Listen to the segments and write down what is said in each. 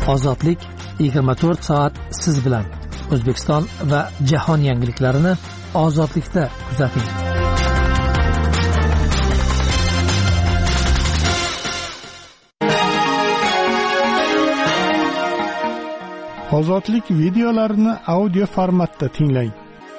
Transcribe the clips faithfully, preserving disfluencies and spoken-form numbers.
Ozodlik yigirma to'rt soat siz bilan. O'zbekiston va jahon yangiliklarini ozodlikda kuzating. Ozodlik videolarini audio formatda tinglang.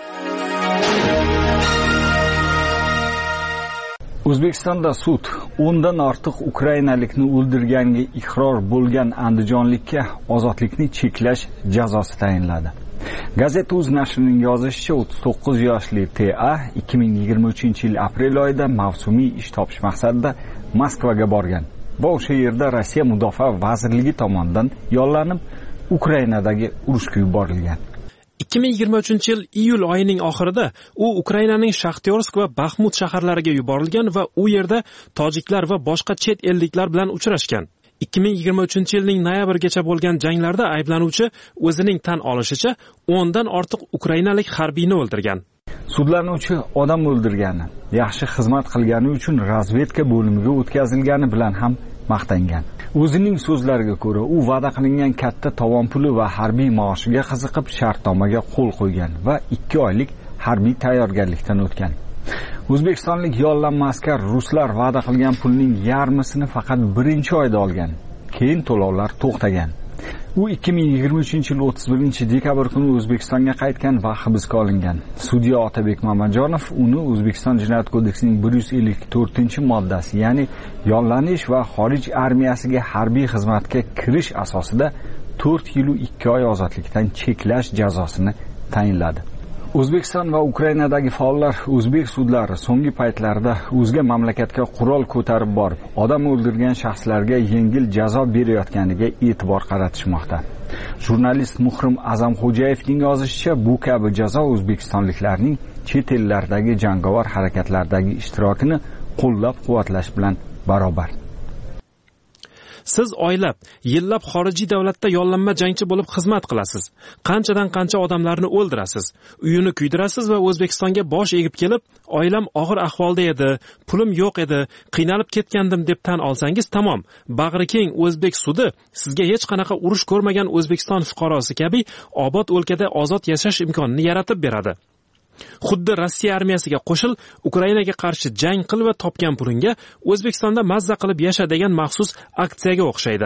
O'zbekistonda sud o'ndan ortiq ukrainalikni o'ldirganga iqror bo'lgan andijonlikka ozodlikni cheklash jazosi tayinladi. Gazeta.uz nashrining yozishicha, o'ttiz to'qqiz yoshli T A ikki ming yigirma uchinchi yil aprel oyida mavsumiy ish topish maqsadida Moskvaga borgan va o'sha yerda Rossiya Mudofaa vazirligi tomonidan yollanib Ukrainadagi urushga yuborilgan. ikki ming yigirma uchinchi yil iyul oyining oxirida u Ukrainaning Shaxtyorsk va Baxmut shaharlariga yuborilgan va u yerda tojiklar va boshqa chet elliklar bilan uchrashgan. ikki ming yigirma uchinchi yilning noyabrigacha bo'lgan janglarda ayblanuvchi o'zining tan olishicha o'ndan ortiq ukrainalik harbiyni o'ldirgan. Sudlanuvchi odam o'ldirgani, yaxshi xizmat qilgani uchun razvedka bo'limiga o'tkazilgani bilan ham maqtangan. O'zining so'zlariga ko'ra, u va'da qilingan katta tovon puli va harbiy maoshiga qiziqib shartnomaga qo'l qo'ygan va ikki oylik harbiy tayyorgarlikdan o'tgan. O'zbekistonlik yollanma askar ruslar va'da qilgan pulning yarmisini faqat birinchi oyda olgan. Keyin to'lovlar to'xtagan. U ikki ming yigirma uchinchi yil o'ttiz birinchi dekabr kuni O'zbekistonga qaytgan va hibsga olingan. Sudya Otabek Mamajonov uni O'zbekiston Jinoyat kodeksining bir yuz ellik to'rtinchi moddasi, ya'ni yollanish va xorij armiyasiga harbiy xizmatga kirish asosida to'rt yil va ikki oy ozodlikdan cheklash jazosini tayinladi. O'zbekiston va Ukrainadagi faollar o'zbek sudlari so'nggi paytlarda o'zga mamlakatga qurol ko'tarib borib, odam o'ldirgan shaxslarga yengil jazo berayotganiga e'tibor qaratishmoqda. Jurnalist Muhrim Azamxo'jayevning yozishicha, bu kabi jazo o'zbekistonliklarning chet ellardagi jangovar harakatlardagi ishtirokini qo'llab-quvvatlash bilan barobar. Siz oylab, yillab xorijiy davlatda yollanma jangchi bo'lib xizmat qilasiz. Qanchadan qancha odamlarni o'ldirasiz. Uyini kuydirasiz va O'zbekistonga bosh egib kelib, oilam og'ir ahvolda edi, pulim yo'q edi, qiynalib ketgandim deb tan olsangiz tamom. Bag'ri keng o'zbek sudi sizga hech qanaqa urush ko'rmagan O'zbekiston fuqarosi kabi obod o'lkada ozod yashash imkonini yaratib beradi. Xuddi Rossiya armiyasiga qo'shil, Ukrainaga qarshi jang qil va topgan pulingga O'zbekistonda mazza qilib yasha degan maxsus aksiyaga o'xshaydi.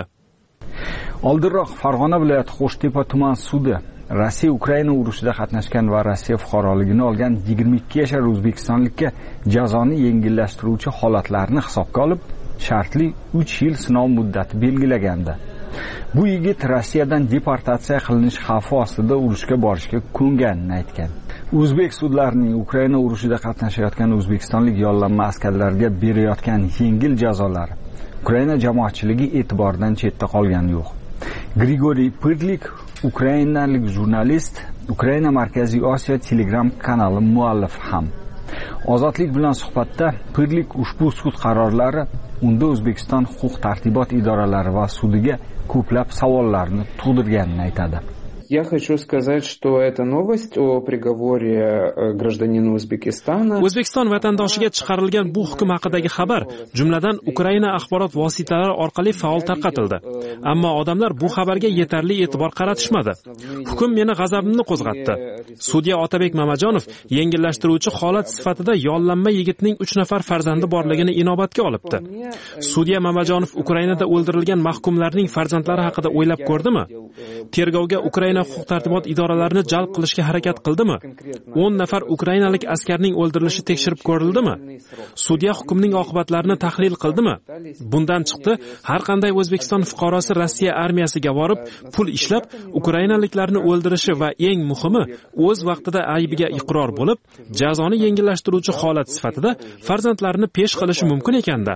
Oldinroq Farg'ona viloyati Qo'shtepa tuman sudi Rossiya Ukraina urushida qatnashgan va Rossiya fuqaroligini olgan yigirma ikki yashar o'zbekistonlikka jazoni yengillashtiruvchi holatlarni hisobga olib, shartli uch yil sinov muddati belgilagandi. Bu yigit Rossiyadan deportatsiya qilinish xavfi ostida urushga borishga ko'nganini aytgan. O'zbek sudlarining Ukraina urushida qatnashayotgan o'zbekistonlik yollanma askarlarga berayotgan yengil jazolari Ukraina jamoatchiligi e'tiboridan chetda qolgani yo'q. Grigoriy Pyrlik, ukrainalik jurnalist, Ukraina Markaziy Osiyo Telegram kanali muallifi ham. Ozodlik bilan suhbatda Pyrlik ushbu sud qarorlari unda O'zbekiston huquq-tartibot idoralari va sudiga ko'plab savollarni tug'dirganini aytadi. Я хочу сказать, что эта новость о приговоре гражданина Узбекистана. O'zbekiston vatandoshiga chiqarilgan bu hukm haqidagi xabar, jumladan Ukraina axborot vositalari orqali faol tarqatildi. Ammo odamlar bu xabarga yetarli e'tibor qaratishmadi. Hukm meni g'azabimni qo'zg'atdi. Sudya Otabek Mamajonov yengillashtiruvchi holat sifatida yollanma yigitning uch nafar farzandi borligini inobatga olibdi. Sudya Mamajonov Ukrainada o'ldirilgan mahkumlarning farzandlari haqida o'ylab ko'rdimi? Tergovga Ukraina huquq-tartibot idoralarini jalb qilishga harakat qildimi? o'n nafar ukrainalik askarning o'ldirilishi tekshirib ko'rildimi? Sudya hukmning oqibatlarini tahlil qildimi? Bundan chiqdi, har qanday O'zbekiston fuqarosi Rossiya armiyasiga borib, pul ishlab, ukrainaliklarni o'ldirishi va eng muhimi, o'z vaqtida aybiga iqror bo'lib, jazoni yengillashtiruvchi holat sifatida farzandlarini pesh qilishi mumkin ekanda.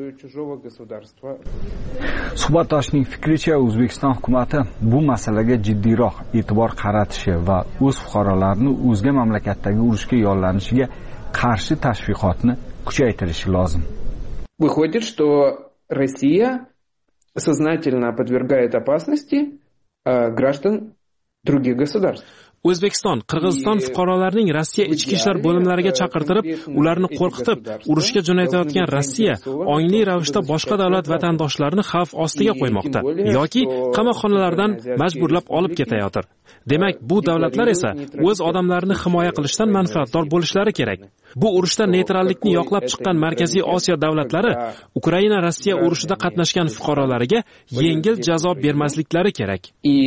Suhbatdoshning fikricha, O'zbekiston hukumatı bu masalaga jiddiyroq e'tibor qaratishi va o'z fuqarolarini o'zga mamlakatdagi urushga yollanishiga qarshi tashviqotni kuchaytirishi lozim. Выходит, что Россия сознательно подвергает опасности граждан других государств. O'zbekiston, Qirg'iziston fuqarolarining Rossiya ichki ishlar bo'limlariga chaqirtirib, ularni qo'rqitib, urushga jo'natayotgan Rossiya ongli ravishda boshqa davlat vatandoshlarini xavf ostiga qo'ymoqda yoki qamoqxonalardan majburlab olib ketayotir. Demak, bu davlatlar esa o'z odamlarini himoya qilishdan manfaatdor bo'lishlari kerak. Bu urushda neytrallikni yoqlab chiqqan Markaziy Osiyo davlatlari Ukraina Rossiya urushida qatnashgan fuqarolariga yengil jazo bermasliklari kerak.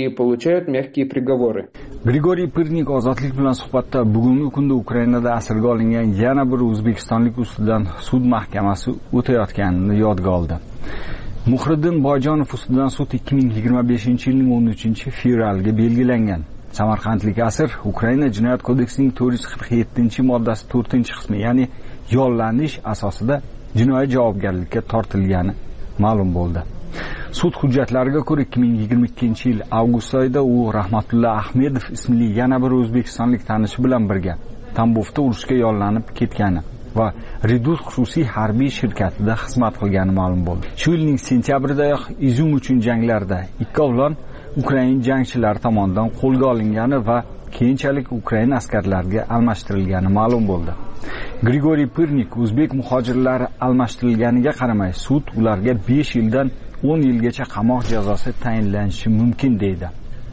Grigoriy Pirnik ozodlik bilan suhbatda bugungi kunda Ukrainada asirga olingan yana bir o'zbekistonlik ustidan sud mahkamasi o'tayotganini yodga oldi. Muhriddin Boyjonov ustidan sud ikki ming yigirma beshinchi yilning o'n uchinchi fevraliga belgilangan. Samarqandlik asir Ukraina Jinoyat kodeksining to'rt yuz qirq yettinchi moddasi to'rtinchi qismi, ya'ni yollanish asosida jinoiy javobgarlikka tortilgani ma'lum bo'ldi. Sud hujjatlariga ko'ra ikki ming yigirma ikkinchi yil avgust oyida u Rahmatullo Ahmedov ismli yana bir o'zbekistonlik tanishi bilan birga Tambovda urushga yollanib ketgani va Redus xususiy harbiy shirkatida xizmat qilgani ma'lum bo'ldi. Shu yilning sentyabridayoq Izum uchun janglarda ikkovlon Ukraina jangchilari tomonidan qo'lga olingani va keyinchalik Ukraina askarlariga almashtirilgani ma'lum bo'ldi. Grigoriy Pirnik o'zbek muhojirlari almashtirilganiga qaramay, sud ularga besh yildan o'n yilgacha qamoq jazosi tayinlanishi mumkin deydi.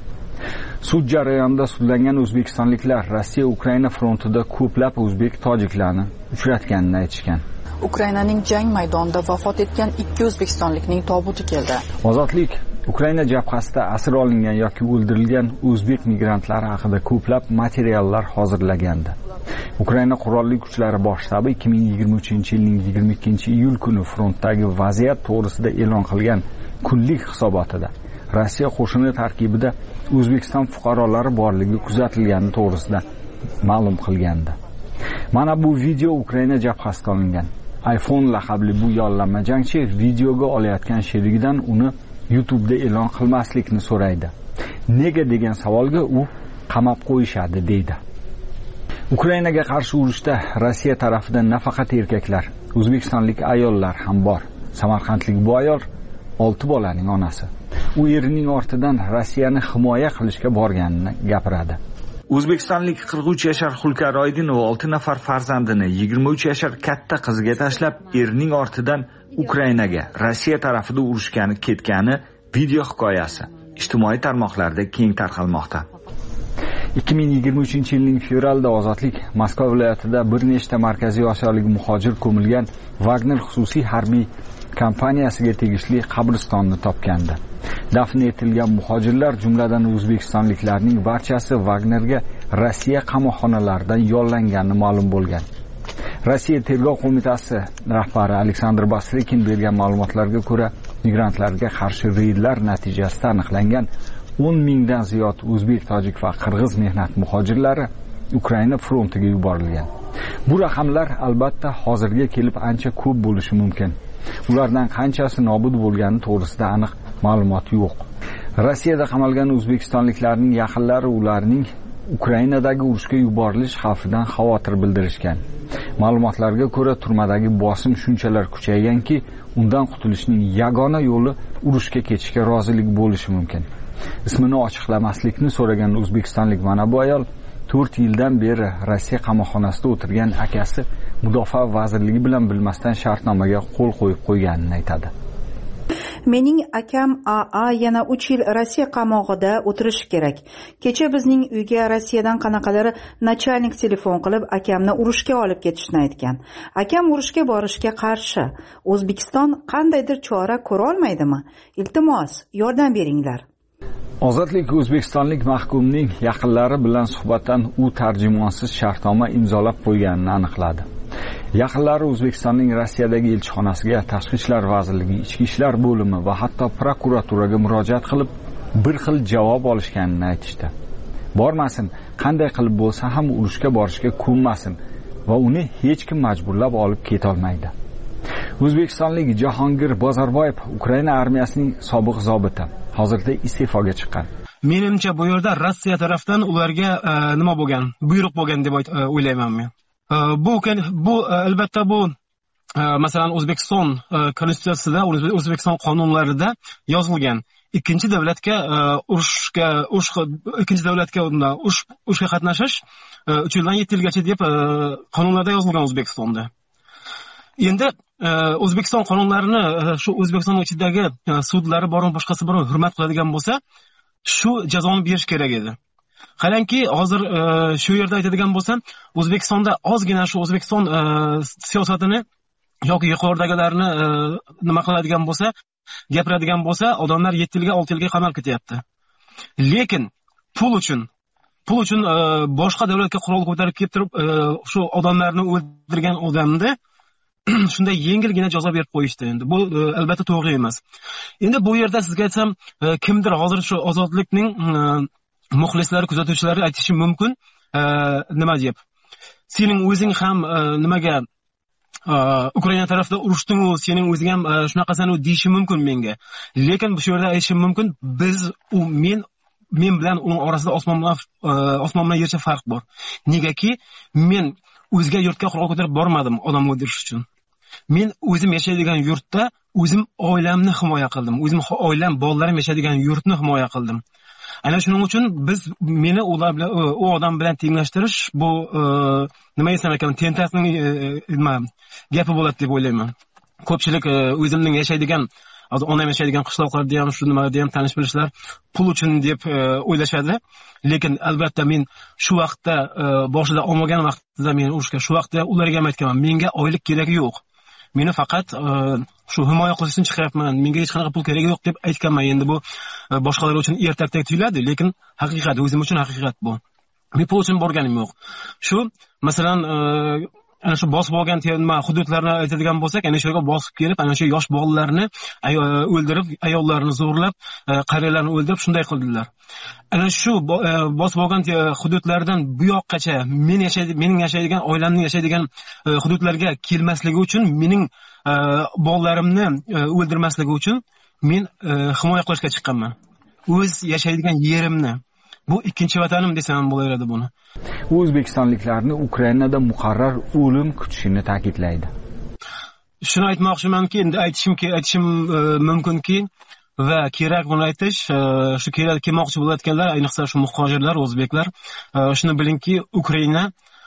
Sud jarayonida sudlangan o'zbekistonliklar Rossiya Ukraina frontida ko'plab o'zbek tojiklarni uchratganini aytishgan. Ukrainaning jang maydonida vafot etgan ikki o'zbekistonlikning tobuti keldi. Ozodlik Ukraina jabhasida asir olingan yoki o'ldirilgan o'zbek migrantlari haqida ko'plab materiallar hozirlagandi. Ukraina qurolli kuchlari bosh shtabi ikki ming yigirma uchinchi yilning yigirma ikkinchi iyul kuni frontdagi vaziyat to'g'risida e'lon qilgan kunlik hisobotida Rossiya qo'shini tarkibida O'zbekiston fuqarolari borligi kuzatilgani to'g'risida ma'lum qilgandi. Mana bu video Ukraina jabhasida olingan. iPhone laqabli bu yollanma jangchi videoga olayotgan sherigidan uni YouTube'da e'lon qilmaslikni so'raydi. Nega degan savolga u qamab qo'yishadi deydi. Ukrainaga qarshi urushda Rossiya tarafidan nafaqat erkaklar, o'zbekistonlik ayollar ham bor. Samarqandlik bu ayol olti bolaning onasi. U erining ortidan Rossiyani himoya qilishga borganini gapiradi. O'zbekistonlik qirq uch yashar Xulkar Oydinov olti nafar farzandini yigirma uch yashar katta qiziga tashlab, erining ortidan Ukrainaga Rossiya tarafida urushgani ketgani video hikoyasi ijtimoiy tarmoqlarda keng tarqalmoqda. ikki ming yigirma uchinchi yilning fevralida Ozodlik Moskva viloyatida bir nechta markaziy osiyolik muhojir ko'milgan Wagner xususiy harbiy kompaniyasiga tegishli qabristonni topgandi. Dafn etilgan muhojirlar, jumladan o'zbekistonliklarning barchasi Wagnerga Rossiya qamoqxonalaridan yollangani ma'lum bo'lgan. Rossiya tergov qo'mitasi rahbari Aleksandr Basrikin bergan ma'lumotlarga ko'ra, migrantlarga qarshi reydlar natijasida aniqlangan o'n mingdan ziyod o'zbek, tojik va qirg'iz mehnat muhojirlari Ukraina frontiga yuborilgan. Bu raqamlar albatta hozirga kelib ancha ko'p bo'lishi mumkin. Ulardan qanchasi nobud bo'lgani to'g'risida aniq ma'lumot yo'q. Rossiyada qamalgan o'zbekistonliklarning yaqinlari ularning Ukrainadagi urushga yuborilish xavfidan xavotir bildirishgan. Ma'lumotlarga ko'ra, turmadagi bosim shunchalar kuchayganki, undan qutulishning yagona yo'li urushga ketishga rozilik bo'lishi mumkin. Ismini ochiqlamaslikni so'ragan o'zbekistonlik mana bu ayol to'rt yildan beri Rossiya qamoqxonasida o'tirgan akasi Mudofaa vazirligi bilan bilmasdan shartnomaga qo'l qo'yib qo'yganini aytadi. Mening akam A A yana uch yil Rossiya qamog'ida o'tirishi kerak. Kecha bizning uyga Rossiyadan qanaqadir nachalnik telefon qilib, akamni urushga olib ketishni aytgan. Akam urushga borishga qarshi. O'zbekiston qandaydir chora ko'ra olmaydimi? Iltimos, yordam beringlar. Ozodlik o'zbekistonlik mahkumning yaqinlari bilan suhbatdan u tarjimonsiz shartnoma imzolab qo'yganini aniqladi. Yaqinlari O'zbekistonning Rossiyadagi elchixonasiga, Tashqi ishlar vazirligi, Ichki ishlar bo'limi va hatto prokuraturaga murojaat qilib, bir xil javob olishganini aytishdi. Bormasin, qanday qilib bo'lsa ham urushga borishga ko'nmasin va uni hech kim majburlab olib keta olmaydi. O'zbekistonlik Jahongir Bozorboyev Ukraina armiyasining sobiq zobiti, hozirda iste'foga chiqqan. Menimcha bu yerda Rossiya tarafdan ularga e, nima bo'lgan, buyruq bo'lgan deb e, o'ylayman men. E, bu bu e, albatta bu e, masalan O'zbekiston e, konstitutsiyasida, O'zbekiston qonunlarida yozilgan. ikkinchi davlatga urushga urush ikkinchi davlatga urush urushga qatnashish uch yildan yetti yilgacha deb qonunlarda yozilgan O'zbekistonda. Endi O'zbekiston qonunlarini shu O'zbekiston ichidagi sudlari bormi, boshqasi bormi hurmat qiladigan bo'lsa, shu jazoni berish kerak edi. Qarangki, hozir shu yerda aytadigan bo'lsam, O'zbekistonda ozgina shu O'zbekiston siyosatini yoki yuqoridagilarni nima qiladigan bo'lsa, gapiradigan bo'lsa, odamlar yetti yilga, olti yilga qamal ketyapti. Lekin pul uchun, pul uchun boshqa davlatga qurol ko'tarib kelib turib, shu odamlarni o'ldirgan odamni shunday yengilgina jazo berib qo'yishdi. Endi bu albatta to'g'ri emas. Endi bu yerda sizga aytsam, kimdir hozir shu ozodlikning muxlislari, kuzatuvchilari aytishi mumkin, nima deb. Sening o'zing ham nimaga Ukraina tarafida urushding-u, sening o'zing ham shunaqasan-u deyishi mumkin menga. Lekin bu yerda aytishim mumkin, biz u men men bilan uning orasida osmon bilan osmon bilan yercha farq bor. Negaki, men o'zga yurtga qurol ko'tarib bormadim odam o'ldirish uchun. Men o'zim yashaydigan yurtda o'zim oilamni himoya qildim. O'zim oilam, bolalarim yashaydigan yurtni himoya qildim. Ana shuning uchun biz meni ular bilan u odam bilan tenglashtirish bu nima desam ekan, tentakning nima gapi bo'ladi deb o'ylayman. Ko'pchilik o'zimning yashaydigan, hozir onam yashaydigan qishloqlarda ham shu nimalarda ham tanish bilishlar pul uchun deb o'ylashadi. Lekin albatta men shu vaqtda boshida olmagan vaqtida men urushga shu vaqtda ularga ham aytganman, menga oylik keragi yo'q. Meni faqat shu himoya qilish uchun chiqyapman. Menga hech qanaqa pul keragi yo'q deb aytganman. Endi bu boshqalar uchun ertakdek tuyuladi, lekin haqiqat, o'zim uchun haqiqat bu. Men pul uchun borganim yo'q. Shu, masalan, ana shu bosib olgan nima hududlarni aytadigan bo'lsak, ana shu yerga bosib kelib, ana shu yosh bolalarni o'ldirib, ayollarni zo'rlab, qariyalarni o'ldirib shunday qildilar. Ana shu bosib olgan hududlardan bu yoqqacha men yashaydi, mening yashaydigan oilamning yashaydigan hududlarga kelmasligi uchun, mening bolalarimni o'ldirmasligi uchun men himoya qilishga chiqqanman. O'z yashaydigan yerimni. Bu ikkinchi vatanim desam bo'laveradi buni. O'zbekistonliklarni Ukrainada muqarrar o'lim kutishini ta'kidlaydi. Shuni aytmoqchimanki, endi aytishim aytishim mumkinki va kerak buni aytish, shu kerak kelmoqchi bo'layotganlar, ayniqsa shu muhojirlar, o'zbeklar, shuni bilingki, Ukraina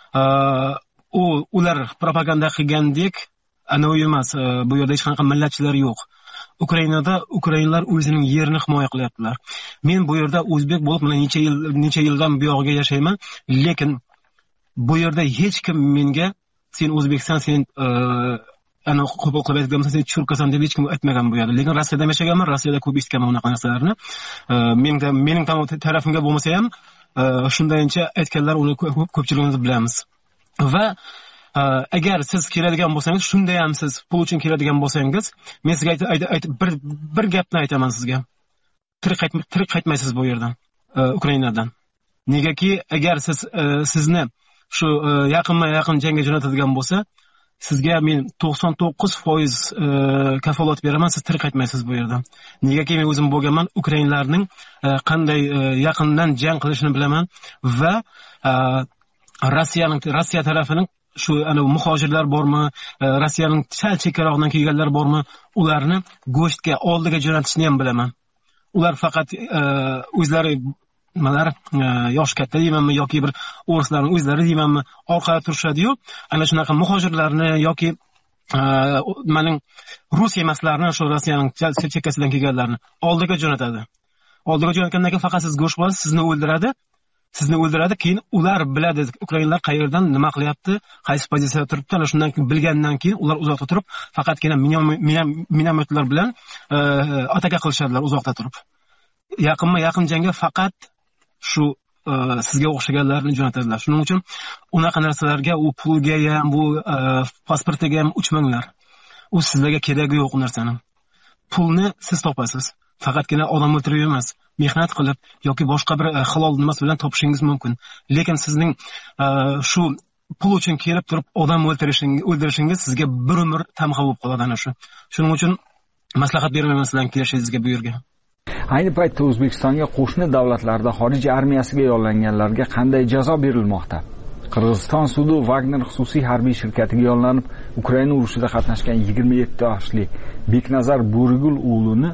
u ular propaganda qilgandek anoyi emas, bu yerda hech qanaqa millatchilar yo'q. Ukrainada ukrainlar o'zining yerini himoya qilyaptilar. Men bu yerda o'zbek bo'lib, mana necha yil necha yildan bu yoqqa yashayman, lekin bu yerda hech kim menga sen o'zbeksan, sen ana qo'pol qilib aytganman, sen churkasan deb hech kim aytmagan bu yerda. Lekin Rossiyada yashaganman, Rossiyada ko'p eshitganman unaqa narsalarni. Men mening tarafimga bo'lmasa ham shundayincha aytganlar uni ko'pchiligimiz bilamiz. Va agar siz keladigan bo'lsangiz, shunday ham siz pul uchun keladigan bo'lsangiz, men sizga aytib bir bir gapni aytaman sizga. Tirik tirik qaytmaysiz bu yerdan, Ukrainadan. Negaki, agar siz sizni shu yaqinma-yaqin jangga jo'natadigan bo'lsa, sizga men to'qson to'qqiz foiz kafolat beraman, siz tirik qaytmaysiz bu yerdan. Negaki men o'zim bo'lganman, ukrainlarning qanday yaqindan jang qilishini bilaman va Rossiyaning Rossiya tarafining shu ana muhojirlar bormi, Rossiyaning sal chekkarog'idan kelganlar bormi, ularni go'shtga oldiga jo'natishni ham bilaman. Ular faqat o'zlari nimalar yosh katta deymanmi yoki bir o'rislarning o'zlari deymanmi, orqada turishadi-yu, ana shunaqa muhojirlarni yoki mening rus emaslarni, shu Rossiyaning chekkasidan kelganlarni oldiga jo'natadi. Oldiga jo'natgandan keyin faqat siz go'sht olasiz, sizni o'ldiradi. Sizni o'ldiradi, keyin ular biladi ukrainlar qayerdan nima qilyapti, qaysi pozitsiyada turibdi. Ana shundan keyin bilgandan keyin ular uzoqda turib, faqatgina minometlar bilan ataka qilishadilar uzoqda turib. Yaqinma yaqin jangga faqat shu sizga o'xshaganlarni jo'natadilar. Shuning uchun unaqa narsalarga, u pulga ham, bu pasportiga ham uchmanglar. U sizlarga keragi yo'q u narsaning. Pulni siz topasiz. Faqatgina odam o'ldirib emas, mehnat qilib yoki boshqa bir halol nimasi bilan topishingiz mumkin. Lekin sizning shu pul uchun kelib turib odam o'ldirishingiz, o'ldirishingiz sizga bir umr tamg'a bo'lib qoladi ana shu. Shuning uchun maslahat bermayman sizlarga kelishingizga bu yerga. Ayni paytda O'zbekistonga qo'shni davlatlarda xorij armiyasiga yo'llanganlarga qanday jazo berilmoqda? Qirg'iziston sudi Wagner xususiy harbiy shirkatiga yo'llanib, Ukraina urushida qatnashgan yigirma yetti yoshli Beknazar Bo'rigul o'g'lini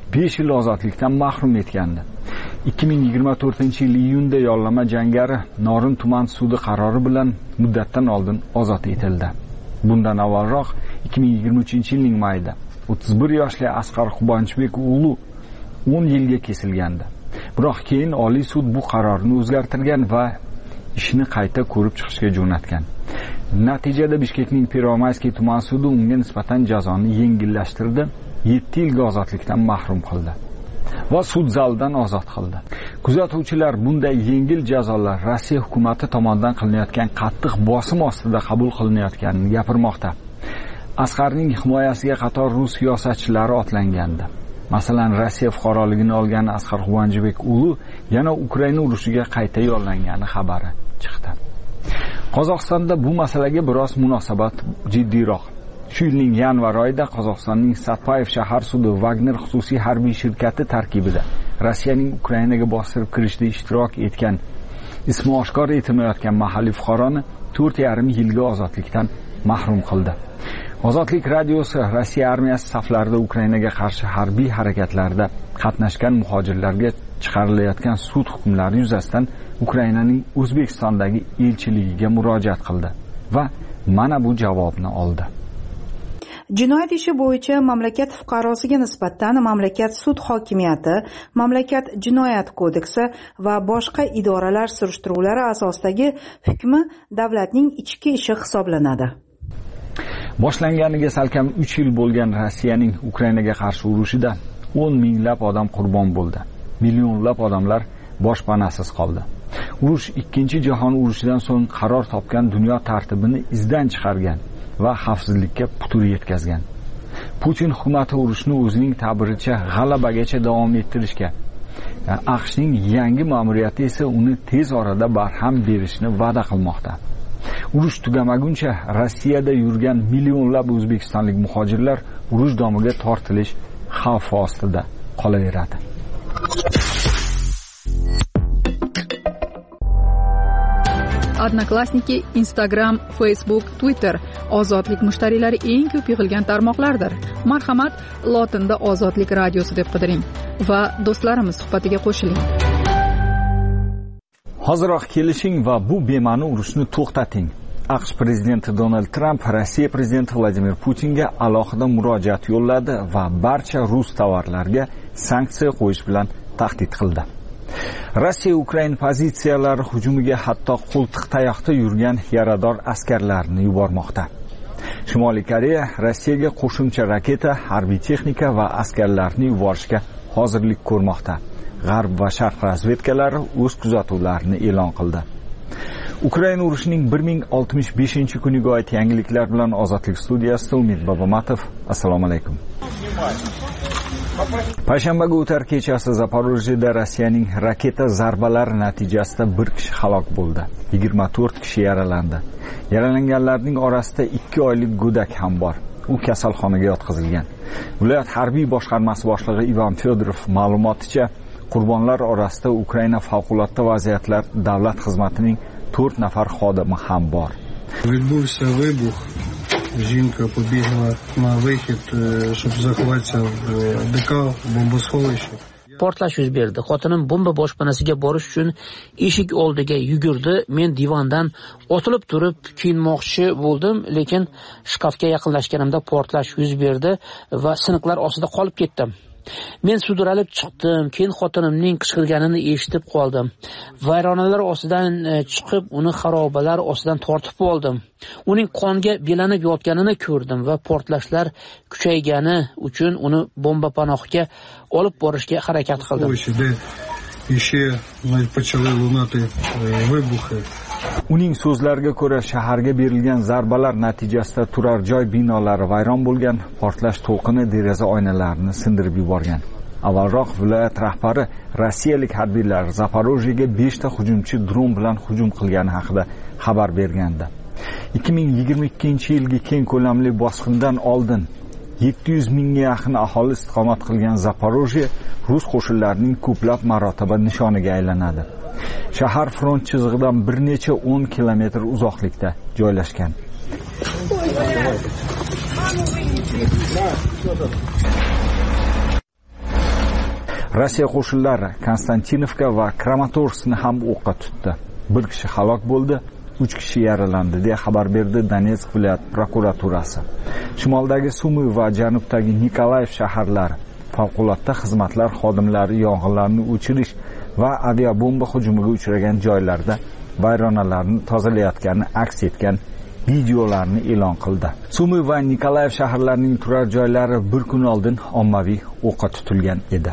besh yil ozodlikdan mahrum etgandi. ikki ming yigirma to'rtinchi yil iyunda yollama jangari Norin tuman sudi qarori bilan muddatdan oldin ozod etildi. Bundan avvalroq ikki ming yigirma uchinchi yilning mayida o'ttiz bir yoshli Asqar Qubonchbek o'g'li o'n yilga kesilgandi. Biroq keyin Oliy sud bu qarorni o'zgartirgan va ishni qayta ko'rib chiqishga jo'natgan. Natijada Bishkekning Pervomayskiy tuman sudi unga nisbatan jazoni yengillashtirdi, yetti yilga ozodlikdan mahrum qildi va sud zalidan ozod qildi. Kuzatuvchilar bunday yengil jazolar Rossiya hukumati tomonidan qilinayotgan qattiq bosim ostida qabul qilinayotganini gapirmoqda. Asqarning himoyasiga qator rus siyosatchilari otlangandi. Masalan, Rossiya fuqaroligini olgan Asqar Quvonchbek o'g'li yana Ukraina urushiga qayta yollangani xabari chiqdi. Qozog'istonda bu masalaga biroz munosabat jiddiyroq. Shu yilning yanvar oyida Qozog'istonning Satpayev shahar sudi Wagner xususiy harbiy shirkati tarkibida Rossiyaning Ukrainaga bostirib kirishda ishtirok etgan ismi oshkor etilmayotgan mahalliy fuqaroni to'rt yarim yilga ozodlikdan mahrum qildi. Ozodlik radiosi Rossiya armiyasi saflarida Ukrainaga qarshi harbiy harakatlarda qatnashgan muhojirlarga chiqarilayotgan sud hukmlari yuzasidan Ukrainaning O'zbekistondagi elchiligiga murojaat qildi va mana bu javobni oldi. Jinoyat ishi bo'yicha mamlakat fuqarosiga nisbatan mamlakat sud hokimiyati, mamlakat jinoyat kodeksi va boshqa idoralar surishtiruvlari asosidagi hukmi davlatning ichki ishi hisoblanadi. Boshlanganiga salkam uch yil bo'lgan Rossiyaning Ukrainaga qarshi urushida o'n minglab odam qurbon bo'ldi. Millionlab odamlar boshpanasiz qoldi. Urush ikkinchi jahon urushidan so'ng qaror topgan dunyo tartibini izdan chiqargan va xavfsizlikka putur yetkazgan. Putin hukumati urushni o'zining ta'biricha g'alabagacha davom ettirishga, AQShning yangi ma'muriyati esa uni tez orada barham berishni va'da qilmoqda. Urush tugamaguncha Rossiyada yurgan millionlab o'zbekistonlik muhojirlar urush domiga tortilish xavfi ostida qolaveradi. Odnoklassniki, Instagram, Facebook, Twitter ozodlik mushtariylari eng ko'p yig'ilgan tarmoqlardir. Marhamat, lotinda Ozodlik radiosi deb qidiring va do'stlarimiz suhbatiga qo'shiling. Hoziroq kelishing va bu bema'ni urushni to'xtating. AQSh prezidenti Donald Tramp Rossiya prezidenti Vladimir Putinga alohida murojaat yo'lladi va barcha rus tovarlarga sanksiya qo'yish bilan tahdid qildi. Rossiya Ukraina pozitsiyalari hujumiga hatto qo'ltiq tayoqda yurgan yarador askarlarni yubormoqda. Shimoliy Koreya Rossiyaga qo'shimcha raketa, harbiy texnika va askarlarni yuborishga hozirlik ko'rmoqda. G'arb va sharq razvedkalari o'z kuzatuvlarini e'lon qildi. Ukraina urushining bir ming oltmish beshinchi kuniga oid yangiliklar bilan Ozodlik studiyasida Umid Bobomatov. Assalomu alaykum. Payshanbaga o'tar kechasi Zaporojyeda Rossiyaning raketa zarbalari natijasida bir kishi halok bo'ldi. yigirma to'rt kishi yaralandi. Yaralanganlarning orasida ikki oylik go'dak ham bor. U kasalxonaga yotqizilgan. Viloyat harbiy boshqarmasi boshlig'i Ivan Fedorov ma'lumoticha, qurbonlar orasida Ukraina favqulodda vaziyatlar davlat xizmatining to'rt nafar xodimi ham bor. Відбувся вибух. Жінка побігла на вихід, щоб заховатися в ДК, бомбосховище. Portlash yuz berdi. Xotinim bomba boshpanasiga borish uchun eshik oldiga yugurdi. Men divondan otilib turib kiyinmoqchi bo'ldim, lekin shkafga yaqinlashganimda portlash yuz berdi va siniqlar ostida qolib ketdim. Men sudralib chiqdim, keyin xotinimning qichqirganini eshitib qoldim. Vayronalar ostidan chiqib, uni xarobalar ostidan tortib oldim. Uning qonga belanib yotganini ko'rdim va portlashlar kuchaygani uchun uni bomba panohiga olib borishga harakat qildim. Uning so'zlariga ko'ra, shaharga berilgan zarbalar natijasida turar joy binolari vayron bo'lgan, portlash to'lqini deraza oynalarini sindirib yuborgan. Avvalroq viloyat rahbari rossiyalik harbiylar Zaporojyega beshta hujumchi dron bilan hujum qilgani haqida xabar bergandi. ikki ming yigirma ikkinchi yilgi keng ko'lamli bosqindan oldin yetti yuz mingga yaqin aholi istiqomat qilgan Zaporojye rus qo'shinlarining ko'plab marotaba nishoniga aylanadi. Shahar front chizig'idan bir necha o'n kilometr uzoqlikda joylashgan. Rossiya qo'shinlari Konstantinovka va Kramatorskni ham o'qqa tutdi. Bir kishi halok bo'ldi, uch kishi yaralandi deya xabar berdi Donetsk viloyat prokuraturasi. Shimoldagi Sumy va janubdagi Nikolayev shaharlari favqulodda xizmatlar xodimlari yong'inlarni o'chirish va aviabomba hujumiga uchragan joylarda vayronalarni tozalayotgani aks etgan videolarni e'lon qildi. Sumy va Nikolayev shaharlarining turar joylari bir kun oldin ommaviy o'qqa tutilgan edi.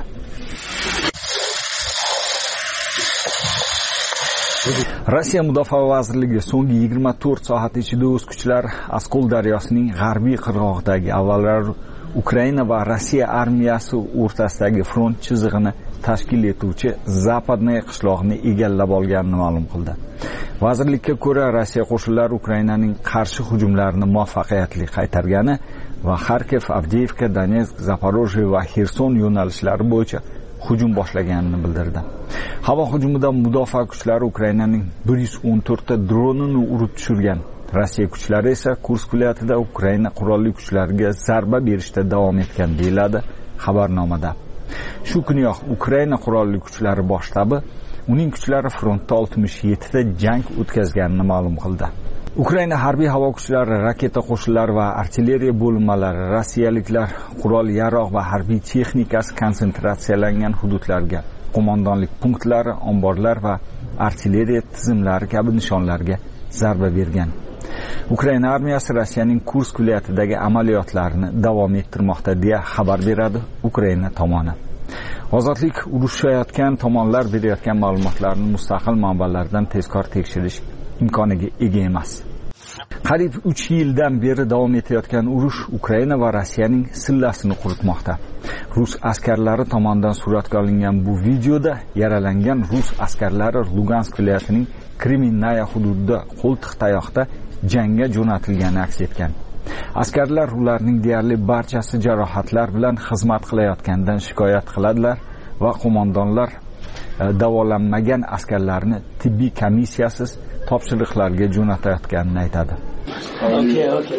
Rossiya Mudofaa vazirligi so'nggi yigirma to'rt soat ichida o'z kuchlari Oskol daryosining g'arbiy qirg'og'idagi avvalroq Ukraina va Rossiya armiyasi o'rtasidagi front chizig'ini tashkil etuvchi Zapadnaya qishlog'ini egallab olganini ma'lum qildi. Vazirlikka ko'ra, Rossiya qo'shinlari Ukrainaning qarshi hujumlarini muvaffaqiyatli qaytargani va Kharkiv, Avdiivka, Donetsk, Zaporojye va Xerson yo'nalishlari bo'yicha hujum boshlaganini bildirdi. Havo hujumida mudofaa kuchlari Ukrainaning bir yuz o'n to'rt ta dronini urib tushirgan. Rossiya kuchlari esa Kursk viloyatida Ukraina qurolli kuchlariga zarba berishda davom etgan deyiladi xabarnomada. Shu kuniyoq Ukraina qurolli kuchlari bosh shtabi uning kuchlari frontda oltmish yetti ta jang o'tkazganini ma'lum qildi. Ukraina harbiy havo kuchlari, raketa qo'shinlari va artilleriya bo'linmalari rossiyaliklar qurol yarog' va harbiy texnikasi konsentratsiyalangan hududlarga, qo'mondonlik punktlari, omborlar va artilleriya tizimlari kabi nishonlarga zarba bergan. Ukraina armiyasi Rossiyaning Kursk viloyatidagi amaliyotlarini davom ettirmoqda deya xabar beradi Ukraina tomoni. Ozodlik urushayotgan tomonlar berayotgan ma'lumotlarni mustaqil manbalardan tezkor tekshirish imkoniga ega emas. Qariyb uch yildan beri davom etayotgan urush Ukraina va Rossiyaning sillasini quritmoqda. Rus askarlari tomonidan suratga olingan bu videoda yaralangan rus askarlari Lugansk viloyatining Kreminaya hududida qo'ltiq tayoqda jangga jo'natilgani aks etgan. Askarlar ularning deyarli barchasi jarohatlar bilan xizmat qilayotganidan shikoyat qiladilar va qo'mondonlar davolanmagan askarlarni tibbiy komissiyasiz topshiriqlarga jo'natayotganini aytadi. Okay, okay.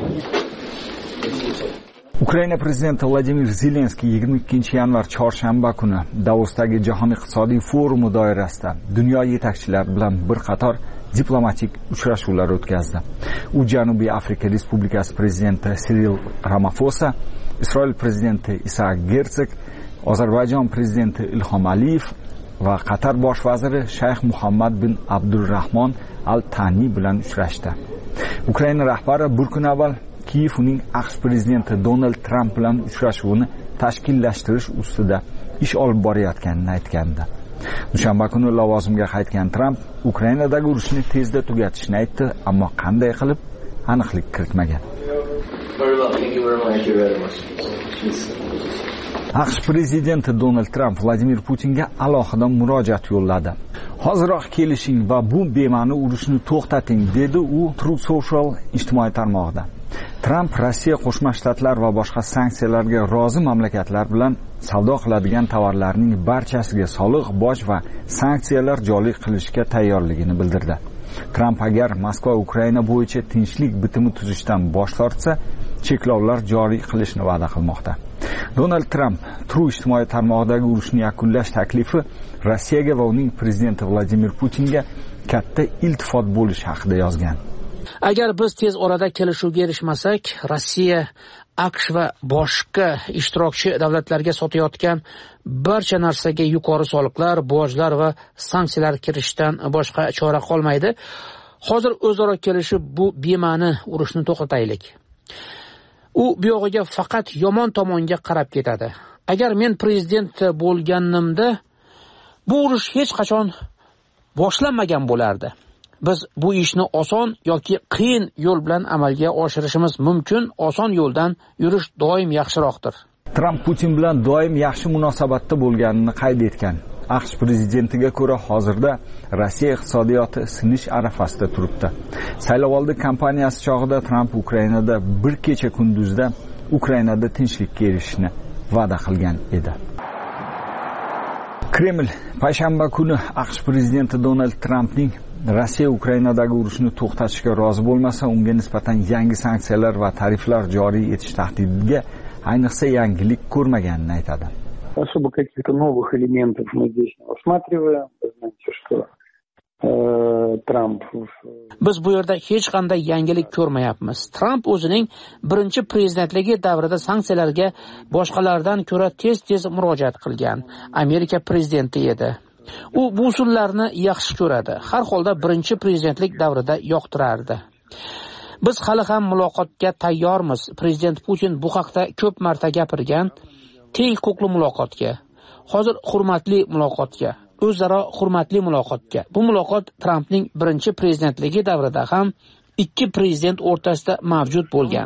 Ukraina prezidenti Vladimir Zelenskiy yigirma ikkinchi yanvar chorshanba kuni Davosdagi Jahon iqtisodiy forumi doirasida dunyo yetakchilari bilan bir qator diplomatik uchrashuvlar o'tkazdi. U Janubiy Afrika Respublikasi prezidenti Cyril Ramaphosa, Isroil prezidenti Isaac Herzog, Ozarbayjon prezidenti Ilhom Aliyev va Qatar bosh vaziri Shayx Muhammad bin Abdurrahmon Al-Tani bilan uchrashdi. Ukraina rahbari bir kun avval Kiyev uning AQSh prezidenti Donald Trump bilan uchrashuvini tashkillashtirish ustida ish olib borayotganini aytgandi. Dushanba kuni lavozimga qaytgan Trump Ukrainadagi urushni tezda tugatishni aytdi, ammo qanday qilib aniqlik kiritmagan. AQSh prezidenti Donald Trump Vladimir Putinga alohida murojaat yo'lladi. Hoziroq kelishing va bu bema'ni urushni to'xtating, dedi u Truth Social ijtimoiy tarmog'ida. Trump Rossiya Qo'shma Shtatlar va boshqa sanksiyalarga rozi mamlakatlar bilan savdo qiladigan tovarlarning barchasiga soliq, boj va sanksiyalar joriy qilishga tayyorligini bildirdi. Trump agar Moskva Ukraina bo'yicha tinchlik bitimi tuzishdan bosh tortsa, cheklovlar joriy qilishni va'da qilmoqda. Donald Trump Truth ijtimoiy tarmog'idagi urushni yakunlash taklifi Rossiyaga va uning prezidenti Vladimir Putinga katta iltifot bo'lishi haqida yozgan. Agar biz tez orada kelishuvga erishmasak, Rossiya, AQSh va boshqa ishtirokchi davlatlarga sotayotgan barcha narsaga yuqori soliqlar, bojlar va sanksiyalar kirishdan boshqa chora qolmaydi. Hozir o'zaro kelishib bu bema'ni urushni to'xtataylik. U buyog'iga faqat yomon tomonga qarab ketadi. Agar men prezident bo'lganimda bu urush hech qachon boshlanmagan bo'lardi. Biz bu ishni oson yoki qiyin yo'l bilan amalga oshirishimiz mumkin. Oson yo'ldan yurish doim yaxshiroqdir. Trump Putin bilan doim yaxshi munosabatda bo'lganini qayd etgan. AQSh prezidentiga ko'ra hozirda Rossiya iqtisodiyoti sinish arafasida turibdi. Saylovoldi kampaniyasi chog'ida Trump Ukrainada bir kecha kunduzda Ukrainada tinchlikka erishishni va'da qilgan edi. Kreml payshanba kuni AQSh prezidenti Donald Trampning Rossiya Ukrainadagi urushni to'xtatishga rozi bo'lmasa, unga nisbatan yangi sanksiyalar va tariflar joriy etish tahdidiga ayniqsa yangilik ko'rmaganini aytadi. Особо каких-то новых элементов мы здесь не усматриваем. Вы знаете, что Tramp Biz bu yerda hech qanday yangilik ko'rmayapmiz. Tramp o'zining birinchi prezidentligi davrida sanksiyalarga boshqalardan ko'ra tez-tez murojaat qilgan Amerika prezidenti edi. U bu usullarni yaxshi ko'radi. Har holda birinchi prezidentlik davrida yoqtirardi. Biz hali ham muloqotga tayyormiz. Prezident Putin bu haqda ko'p marta gapirgan. Teng huquqli muloqotga, hozir hurmatli muloqotga, o'zaro hurmatli muloqotga. Bu muloqot Trampning birinchi prezidentligi davrida ham ikki prezident o'rtasida mavjud bo'lgan.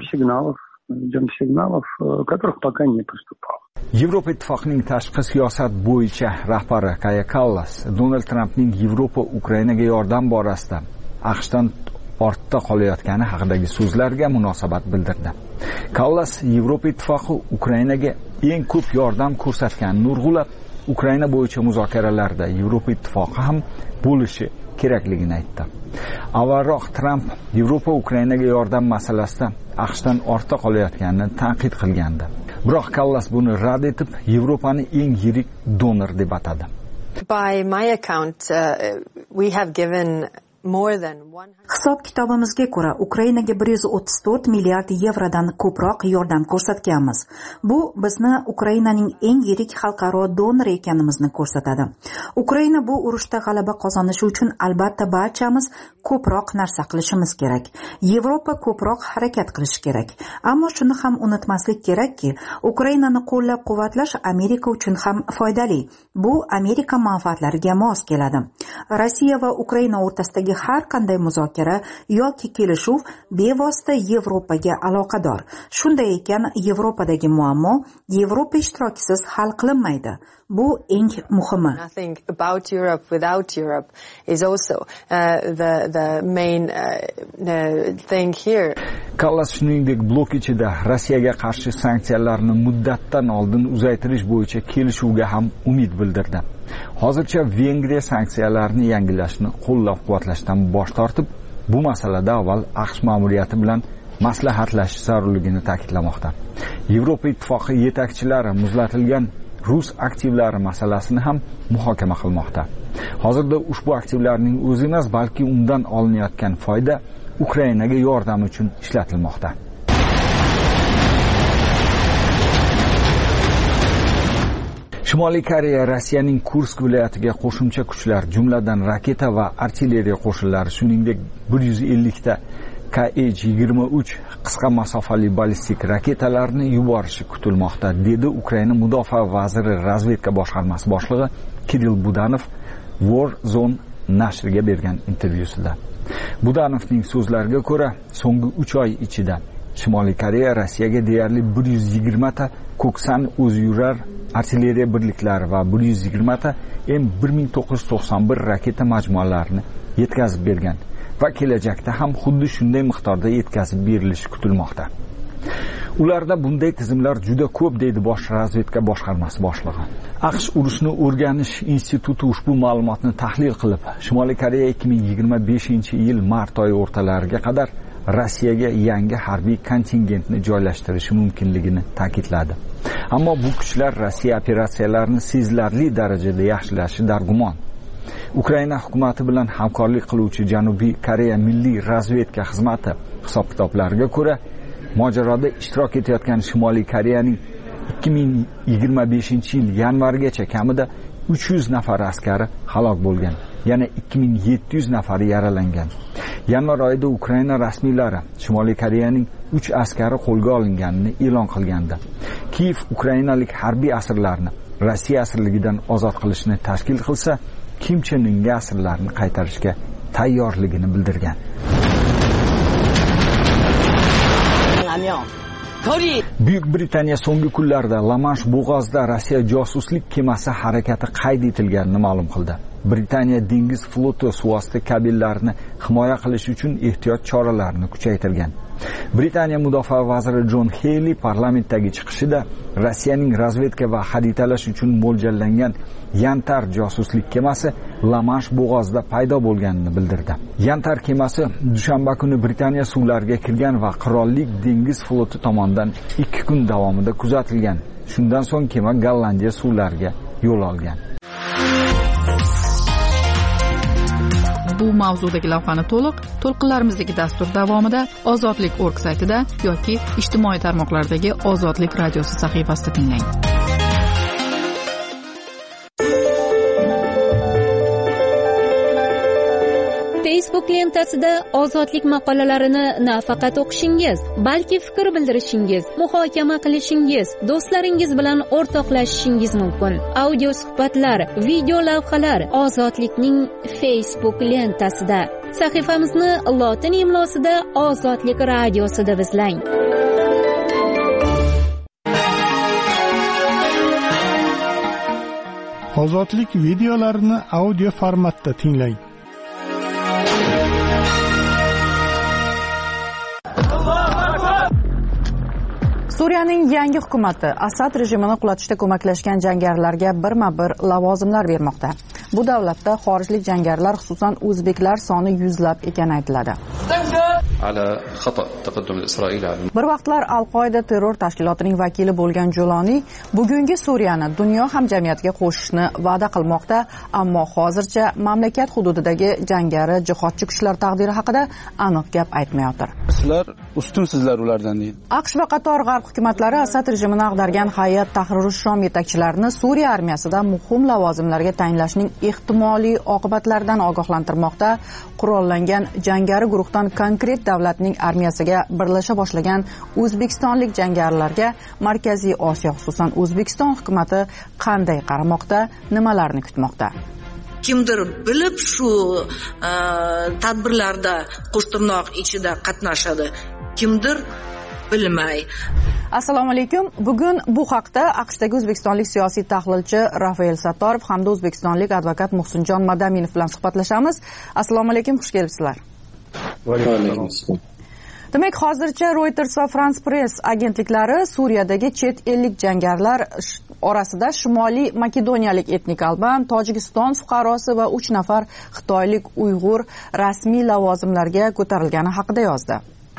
Yevropa ittifoqining tashqi siyosat bo'yicha rahbari Kaja Kallas Donald Trampning Yevropa Ukrainaga yordam borasida AQShdan ortda qolayotgani haqidagi so'zlarga munosabat bildirdi. Kallas Yevropa ittifoqi Ukrainaga eng ko'p yordam ko'rsatganini urg'ulab, Ukraina bo'yicha muzokaralarda Yevropa ittifoqi ham bo'lishi kerakligini aytdi. Avvalroq Tramp Yevropa Ukrainaga yordam masalasida AQShdan ortda qolayotganini tanqid qilgandi. Biroq Kallas buni rad etib, Yevropani eng yirik donor deb atadi. By my account, uh, we have given Hisob kitobimizga ko'ra Ukrainaga bir yuz o'ttiz to'rt milliard yevrodan ko'proq yordam ko'rsatganmiz. Bu bizni Ukrainaning eng yirik xalqaro donori ekanimizni ko'rsatadi. Ukraina bu urushda g'alaba qozonishi uchun albatta barchamiz ko'proq narsa qilishimiz kerak. Yevropa ko'proq harakat qilishi kerak. Ammo shuni ham unutmaslik kerakki, Ukrainani qo'llab-quvvatlash Amerika uchun ham foydali. Bu Amerika manfaatlariga mos keladi. Rossiya va Ukraina o'rtasidagi har qanday muzokara yoki kelishuv bevosita Yevropaga aloqador. Shunday ekan, Yevropadagi muammo Yevropa ishtirokisiz hal qilinmaydi. Bu eng muhimi. Nothing about Europe without Europe is also uh, the the main uh, thing here. Kallas shuningdek blok ichida Rossiyaga qarshi sanksiyalarni muddatdan oldin uzaytirish bo'yicha kelishuvga ham umid bildirdi. Hozircha Vengriya sanksiyalarni yangilashni qo'llab-quvvatlashdan bosh tortib, bu masalada avval AQSh ma'muriyati bilan maslahatlashish zarurligini ta'kidlamoqda. Yevropa ittifoqi yetakchilari muzlatilgan rus aktivlari masalasini ham muhokama qilmoqda. Hozirda ushbu aktivlarning o'zi emas, balki undan olinayotgan foyda Ukrainaga yordam uchun ishlatilmoqda. Shimoliy Koreya Rossiyaning Kursk viloyatiga qo'shimcha kuchlar, jumladan raketa va artilleriya qo'shinlari, shuningdek bir yuz ellik ta K H yigirma uch qisqa masofali ballistik raketalarni yuborishi kutilmoqda, dedi Ukraina mudofaa vaziri razvedka boshqarmasi boshlig'i Kirill Budanov War Zone nashriga bergan intervyusida. Budanovning so'zlariga ko'ra, so'nggi uch oy ichida Shimoliy Koreya Rossiyaga deyarli bir yuz yigirma ta ko'ksan o'zi yurar artilleriya birliklari va bir yuz yigirma ta M bir ming to'qqiz yuz to'qson bir raketa majmualarini yetkazib bergan va kelajakda ham xuddi shunday miqdorda yetkazib berilishi kutilmoqda. Ularda bunday tizimlar juda ko'p, deydi bosh razvedka boshqarmasi boshlig'i. AQSh urushni o'rganish instituti ushbu ma'lumotni tahlil qilib, Shimoliy Koreya ikki ming yigirma beshinchi yil mart oyi o'rtalariga qadar Rossiyaga yangi harbiy kontingentni joylashtirishi mumkinligini ta'kidladi. Ammo bu kuchlar Rossiya operatsiyalarini sezilarli darajada yaxshilashi dargumon. Ukraina hukumati bilan hamkorlik qiluvchi Janubiy Koreya Milliy razvedka xizmati hisob-kitoblariga ko'ra, mojaroda ishtirok etayotgan Shimoliy Koreyaning ikki ming yigirma beshinchi yil yanvarigacha kamida uch yuz nafar askari halok bo'lgan, yana ikki ming yetti yuz nafari yaralangan. Yanvar oyida Ukraina rasmiylari Shimoliy Koreyaning uch askari qo'lga olinganini e'lon qilgandi. Kiyev ukrainalik harbiy asirlarni Rossiya asirligidan ozod qilishni tashkil qilsa, Kim Chen Inga asirlarni qaytarishga tayyorligini bildirgan. Buyuk Britaniya so'nggi kunlarda La-Mansh bo'g'ozida Rossiya josuslik kemasi harakati qayd etilganini ma'lum qildi. Britaniya dengiz floti suvosti kabellarini himoya qilish uchun ehtiyot choralarini kuchaytirgan. Britaniya mudofaa vaziri Jon Heyli parlamentdagi chiqishida Rossiyaning razvedka va xaritalash uchun mo'ljallangan Yantar josuslik kemasi La-Mansh bo'g'ozida paydo bo'lganini bildirdi. Yantar kemasi dushanba kuni Britaniya suvlariga kirgan va qirollik dengiz floti tomonidan ikki kun davomida kuzatilgan. Shundan so'ng kema Gollandiya suvlariga yo'l olgan. Bu mavzudagi lavhani to'liq to'lqinlarimizdagi dastur davomida Ozodlik org saytida yoki ijtimoiy tarmoqlardagi Ozodlik radiosi sahifasida tinglang. Facebook lentasida ozodlik maqolalarini nafaqat o'qishingiz, balki fikr bildirishingiz, muhokama qilishingiz, do'stlaringiz bilan o'rtoqlashishingiz mumkin. Audio suhbatlar, video lavhalar Ozodlikning Facebook lentasida. Sahifamizni lotin imlosida Ozodlik radiosi deb izlang. Ozodlik videolarini audio formatda tinglang. Suriyaning yangi hukumati Asad rejimini qulatishda ko'maklashgan jangarilarga birma-bir lavozimlar bermoqda. Bu davlatda xorijlik jangarilar, xususan o'zbeklar soni yuzlab ekani aytiladi. Bir vaqtlar Al-Qoida terror tashkilotining vakili bo'lgan Joloni bugungi Suriyani dunyo hamjamiyatiga qo'shishni va'da qilmoqda, ammo hozircha mamlakat hududidagi jangari jihodchi kuchlar taqdiri haqida aniq gap aytmayotir. Sizlar ustunsizlar ulardan deydi. AQSh va qator g'arb hukumatlari Asad rejimini ag'dargan hay'at Tahrir Shom yetakchilarini Suriya armiyasida muhim lavozimlarga tayinlashning ehtimoliy oqibatlaridan ogohlantirmoqda. Qurollangan jangari guruhdan konkret davlatning armiyasiga birlasha boshlagan o'zbekistonlik jangarilarga Markaziy Osiyo, xususan O'zbekiston hukumatı qanday qaramoqda, nimalarni kutmoqda? Kimdir bilib shu tadbirlarda qo'shtirnoq ichida qatnashadi, kimdir bilmay. Assalomu alaykum. Bugun bu haqda AQShdagi o'zbekistonlik siyosiy tahlilchi Rafael Sattorov hamda o'zbekistonlik advokat Muhsinjon Madaminov bilan suhbatlashamiz. Assalomu alaykum, xush kelibsizlar. Va alaykum assalom. Demak, hozircha Reuters va France Press agentliklari Suriyadagi chet ellik jangarilar orasida Shimoliy Makedoniyalik etnik alban, Tojikiston fuqarosi va uch nafar xitoylik Uyg'ur rasmiy lavozimlarga ko'tarilgani haqida yozdi.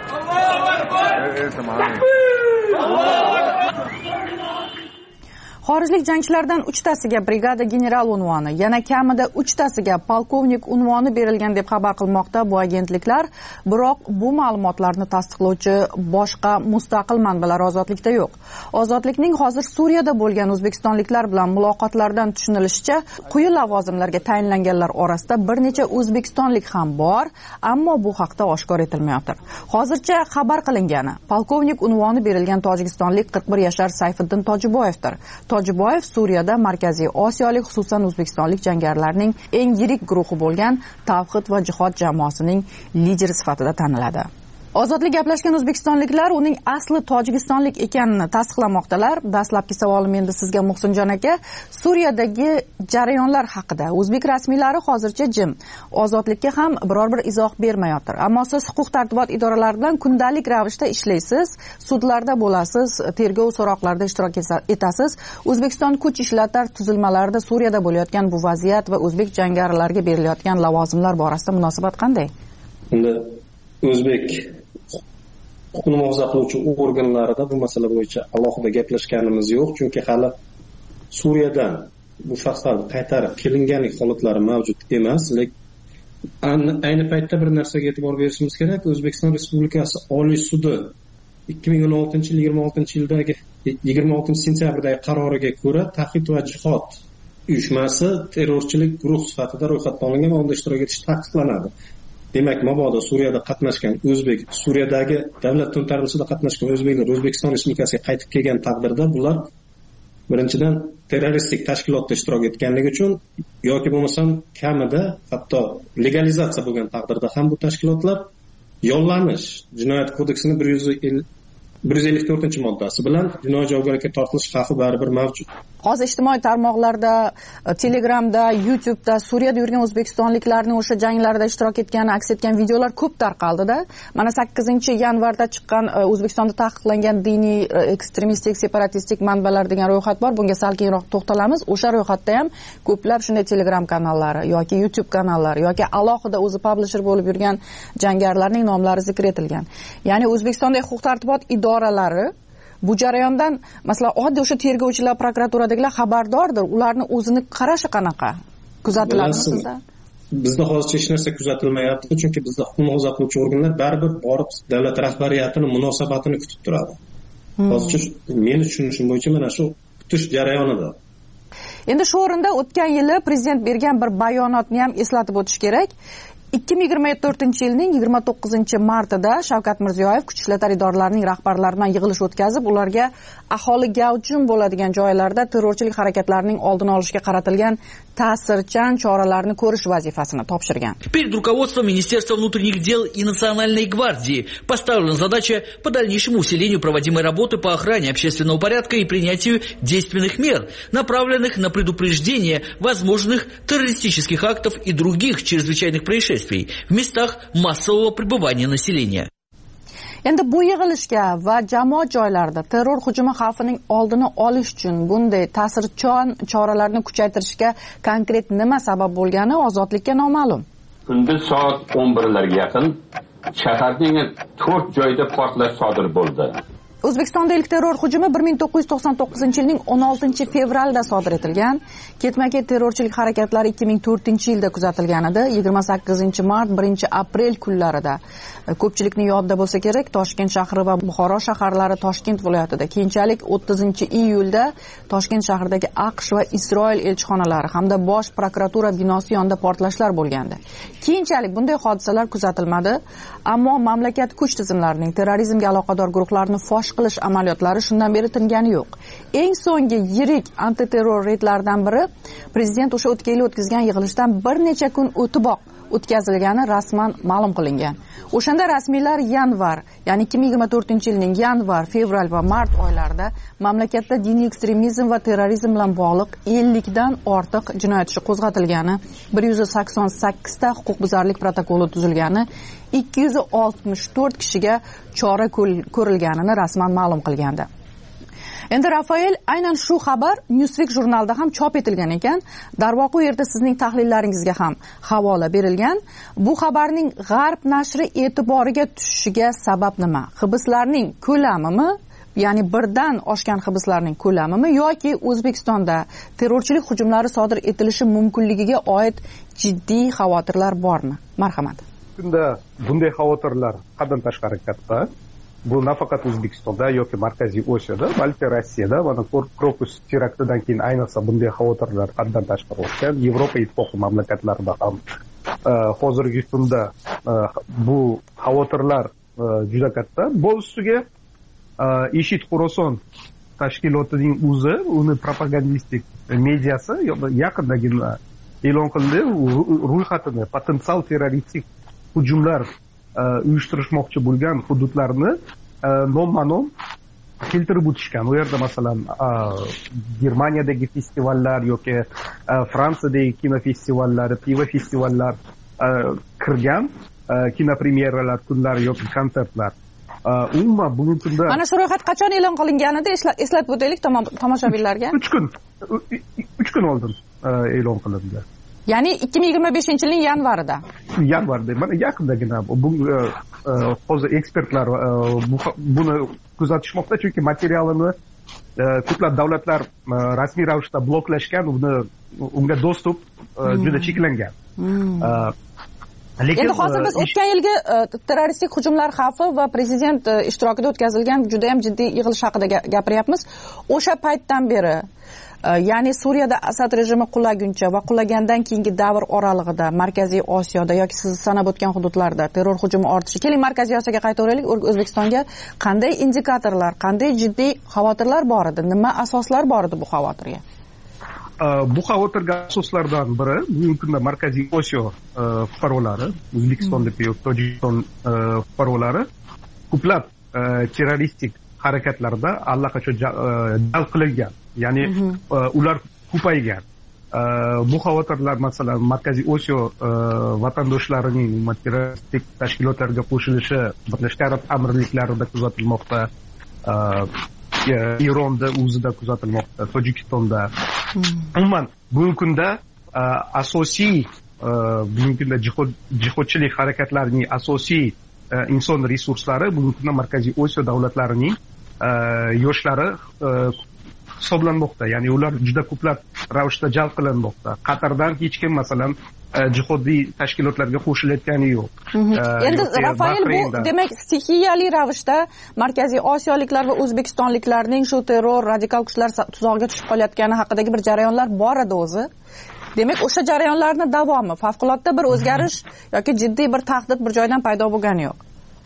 Xorijlik jangchilardan uchtasiga brigada general unvoni, yana kamida uchtasiga polkovnik unvoni berilgan deb xabar qilmoqda bu agentliklar, biroq bu ma'lumotlarni tasdiqlovchi boshqa mustaqil manbalar Ozodlikda yo'q. Ozodlikning hozir Suriyada bo'lgan o'zbekistonliklar bilan muloqotlardan tushunilishicha, quyi lavozimlarga tayinlanganlar orasida bir necha o'zbekistonlik ham bor, ammo bu haqda oshkor etilmayotir. Hozircha xabar qilingani, polkovnik unvoni berilgan tojikistonlik qirq bir yashar Sayfiddin Tojiboyevdir. Tojiboyev Suriyada Markaziy Osiyolik, xususan o'zbekistonlik jangarilarning eng yirik guruhi bo'lgan Tavhid va jihod jamoasining lideri sifatida taniladi. Ozodlik gaplashgan o'zbekistonliklar uning asli tojikistonlik ekanini tasdiqlamoqdalar. Dastlabki savolim endi sizga Muhsinjon aka. Suriyadagi jarayonlar haqida o'zbek rasmiylari hozircha jim. Ozodlikka ham biror bir izoh bermayotir. Ammo siz huquq tartibot idoralari bilan kundalik ravishda ishlaysiz, sudlarda bo'lasiz, tergov so'roqlarida ishtirok etasiz. O'zbekiston kuch ishlatar tuzilmalarida Suriyada bo'layotgan bu vaziyat va o'zbek jangarilarga berilayotgan lavozimlar borasida munosabat qanday? Unda o'zbek huquqni muhofaza qiluvchi organlarida bu masala bo'yicha alohida gaplashganimiz yo'q, chunki hali Suriyadan bu shaxslar qaytarib kelinganlik holatlari mavjud emas. Lekin ayni paytda bir narsaga e'tibor berishimiz kerak. O'zbekiston Respublikasi Oliy sudi ikki ming o'n oltinchi yil yigirma oltinchi yildagi yigirma oltinchi sentyabrdagi qaroriga ko'ra Tavhid va jihod uyushmasi terrorchilik guruh sifatida ro'yxatga olingan va unda ishtirok etish taqiqlanadi. Demak, mabodo Suriyada qatnashgan o'zbek, Suriyadagi davlat to'ntarishida qatnashgan o'zbeklar O'zbekiston Respublikasiga qaytib kelgan taqdirda bular birinchidan terroristik tashkilotda ishtirok etganligi uchun yoki bo'lmasam kamida hatto legalizatsiya bo'lgan taqdirda ham bu tashkilotlar yollanish jinoyat kodeksining bir yuz ellik to'rtinchi moddasi bilan jinoiy javobgarlikka tortilish xavfi baribir mavjud. Hozir ijtimoiy tarmoqlarda, Telegramda, YouTube'da Suriyada yurgan o'zbekistonliklarning o'sha janglarda ishtirok etgani aks etgan videolar ko'p tarqaldida. Mana sakkizinchi yanvarda chiqqan O'zbekistonda taqiqlangan diniy ekstremistik, separatistik manbalar degan ro'yxat bor. Bunga sal keyinroq to'xtalamiz. O'sha ro'yxatda ham ko'plab shunday Telegram kanallari yoki YouTube kanallari yoki alohida o'zi publisher bo'lib yurgan jangarilarning nomlari zikr etilgan. Ya'ni O'zbekistondagi huquq tartibot idoralari bu jarayondan masalan oddiy o'sha tergovchilar, prokuraturaliklar xabardordir. Ularni o'zini qarashi qanaqa? Kuzatiladimi sizda? Bizda hozircha hech narsa kuzatilmayapti, chunki bizda huquqni himoya qiluvchi organlar baribir borib davlat rahbariyatini munosabatini kutib turadi. Hozircha meni tushunishim bo'yicha mana shu kutish jarayonida. Endi shu o'rinda o'tgan yili prezident bergan bir bayonotni ham eslatib o'tish kerak. ikki ming yigirma to'rtinchi yilning yigirma to'qqizinchi martida Shavkat Mirziyoyev kuch ishlatma idoralarining rahbarlari bilan yig'ilish o'tkazib, ularga aholi gavjum bo'ladigan joylarda terrorchilik harakatlarining oldini olishga qaratilgan ta'sirchan choralarni ko'rish vazifasini topshirgan. Перед руководством Министерства внутренних дел и Национальной гвардии поставлена задача по дальнейшему усилению проводимой работы по охране общественного порядка и принятию действенных мер, направленных на предупреждение возможных террористических актов и других чрезвычайных происшествий в местах массового пребывания населения. Endi bu yig'ilishga va jamoat joylarida terror hujumi xavfining oldini olish uchun bunday ta'sirchan choralarni kuchaytirishga konkret nima sabab bo'lgani ozodlikka noma'lum. Kunduz soat o'n birlarga yaqin shaharning to'rt joyida portlash sodir bo'ldi. O'zbekistonda ilk terror hujumi bir ming to'qqiz yuz to'qson to'qqizinchi yilning o'n oltinchi fevralda sodir etilgan. Ketma-ket terrorchilik harakatlari ikki ming to'rtinchi yilda kuzatilgan edi. yigirma sakkizinchi mart, birinchi aprel kunlarida ko'pchilikni yodida bo'lsa kerak, Toshkent shahri va Buxoro shaharlari Toshkent viloyatida, keyinchalik o'ttizinchi iyulda Toshkent shahridagi AQSh va Isroil elchixonalari hamda bosh prokuratura binosi yonida portlashlar bo'lgandi. Keyinchalik bunday hodisalar kuzatilmadi, ammo mamlakat kuch tizimlarining terrorizmga aloqador guruhlarni fosh qilish amaliyotlari shundan beri tingani yo'q. Eng so'nggi yirik antiterror reydlaridan biri prezident o'sha o'tgan yil o'tkazgan yig'ilishdan bir necha kun o'tiboq o'tkazilgani rasman ma'lum qilingan. O'shanda rasmiylar yanvar, ya'ni ikki ming yigirma to'rtinchi yilning yanvar, fevral va mart oylarida mamlakatda diniy ekstremizm va terrorizm bilan bog'liq ellikdan ortiq jinoyat ishi qo'zg'atilgani, bir yuz sakson sakkizta huquqbuzarlik protokoli tuzilgani, ikki yuz oltmish to'rt kishiga chora ko'rilganini rasman ma'lum qilgandi. Endi Rafael aynan shu xabar Newsweek jurnalida ham chop etilgan ekan. Darvoqe u yerda sizning tahlillaringizga ham havola berilgan. Bu xabarning G'arb nashri e'tiboriga tushishiga sabab nima? Hibslarning ko'lamimi, ya'ni birdan oshgan hibslarning ko'lamimi yoki O'zbekistonda terrorchilik hujumlari sodir etilishi mumkinligiga oid jiddiy xavotirlar bormi? Marhamat. Bunda bunday xavotirlar haddan tashqari katta. Bu nafaqat O'zbekistonda yoki Markaziy Osiyoda, balki Rossiyada mana Krokus teraktidan keyin ayniqsa bunday xavotirlar haddan tashqari o'tgan. Yevropa ittifoqi mamlakatlarida ham hozirgi kunda bu xavotirlar juda katta. Bu ustiga IShID Xorason tashkilotining o'zi, uni propagandistik mediasi yaqindagina e'lon qildi, ro'yxatini potensial terroristik hujumlar uyushtirishmoqchi bo'lgan hududlarni nomma-nom keltirib o'tishgan. U yerda masalan Germaniyadagi festivallar yoki Fransiyadagi kinofestivallar, pivo festivallar kirgan, kinopremyeralar kunlari yoki konsertlar. Umuman bugungi kunda mana shu ro'yxat qachon e'lon qilinganida eslatib o'taylik tomoshabinlarga. uch kun uch kun oldin e'lon qilindi. Ya'ni ikki ming yigirma beshinchi yilning yanvarida. Yanvarda, mana yaqindagina bu hozir ekspertlar buni kuzatishmoqda, chunki materialini ko'plab davlatlar rasmiy ravishda bloklashgan, uni unga dostуп juda cheklangan. Lekin endi hozir biz o'tgan yilgi terroristik hujumlar xavfi va prezident ishtirokida o'tkazilgan juda ham jiddiy yig'ilish haqida gapiryapmiz. O'sha paytdan beri, ya'ni Suriyada Asad rejimi qulaguncha va qulagandan keyingi davr oralig'ida Markaziy Osiyoda yoki siz sanab o'tgan hududlarda terror hujumi ortishi. Keling, Markaziy Osiyoga qaytaveraylik. O'zbekistonga qanday indikatorlar, qanday jiddiy xavotirlar bor edi? Nima asoslar bor edi bu xavotirga? Bu xavotirga asoslardan biri bugungi kunda Markaziy Osiyo fuqarolari, O'zbekistondagi yoki Tojikiston fuqarolari ko'plab terroristik harakatlarda allaqachon jalb qilingan, ya'ni ular ko'paygan. Bu xavotirlar masalan Markaziy Osiyo vatandoshlarining terroristik tashkilotlarga qo'shilishi Birlashgan Arab Amirliklarida kuzatilmoqda, Eronda o'zida kuzatilmoqda, Tojikistonda. Umuman bugungi kunda asosiy bugungi kunda jihodchilik harakatlarining asosiy inson resurslari bugungi kunda Markaziy Osiyo davlatlarining yoshlari hisoblanmoqda, ya'ni ular juda ko'plab ravishda jalb qilinmoqda. Qatardan hech kim masalan jihodiy tashkilotlarga qo'shilayotgani yo'q. Endi Rafael, bu demak stixiyali ravishda Markaziy Osiyoliklar va O'zbekistonliklarning shu terror radikal kuchlar tuzog'iga tushib qolayotgani haqidagi bir jarayonlar bor edi o'zi. Demak, o'sha jarayonlarning davomi, favqulodda bir o'zgarish yoki jiddiy bir tahdid bir joydan paydo bo'lgani yo'q.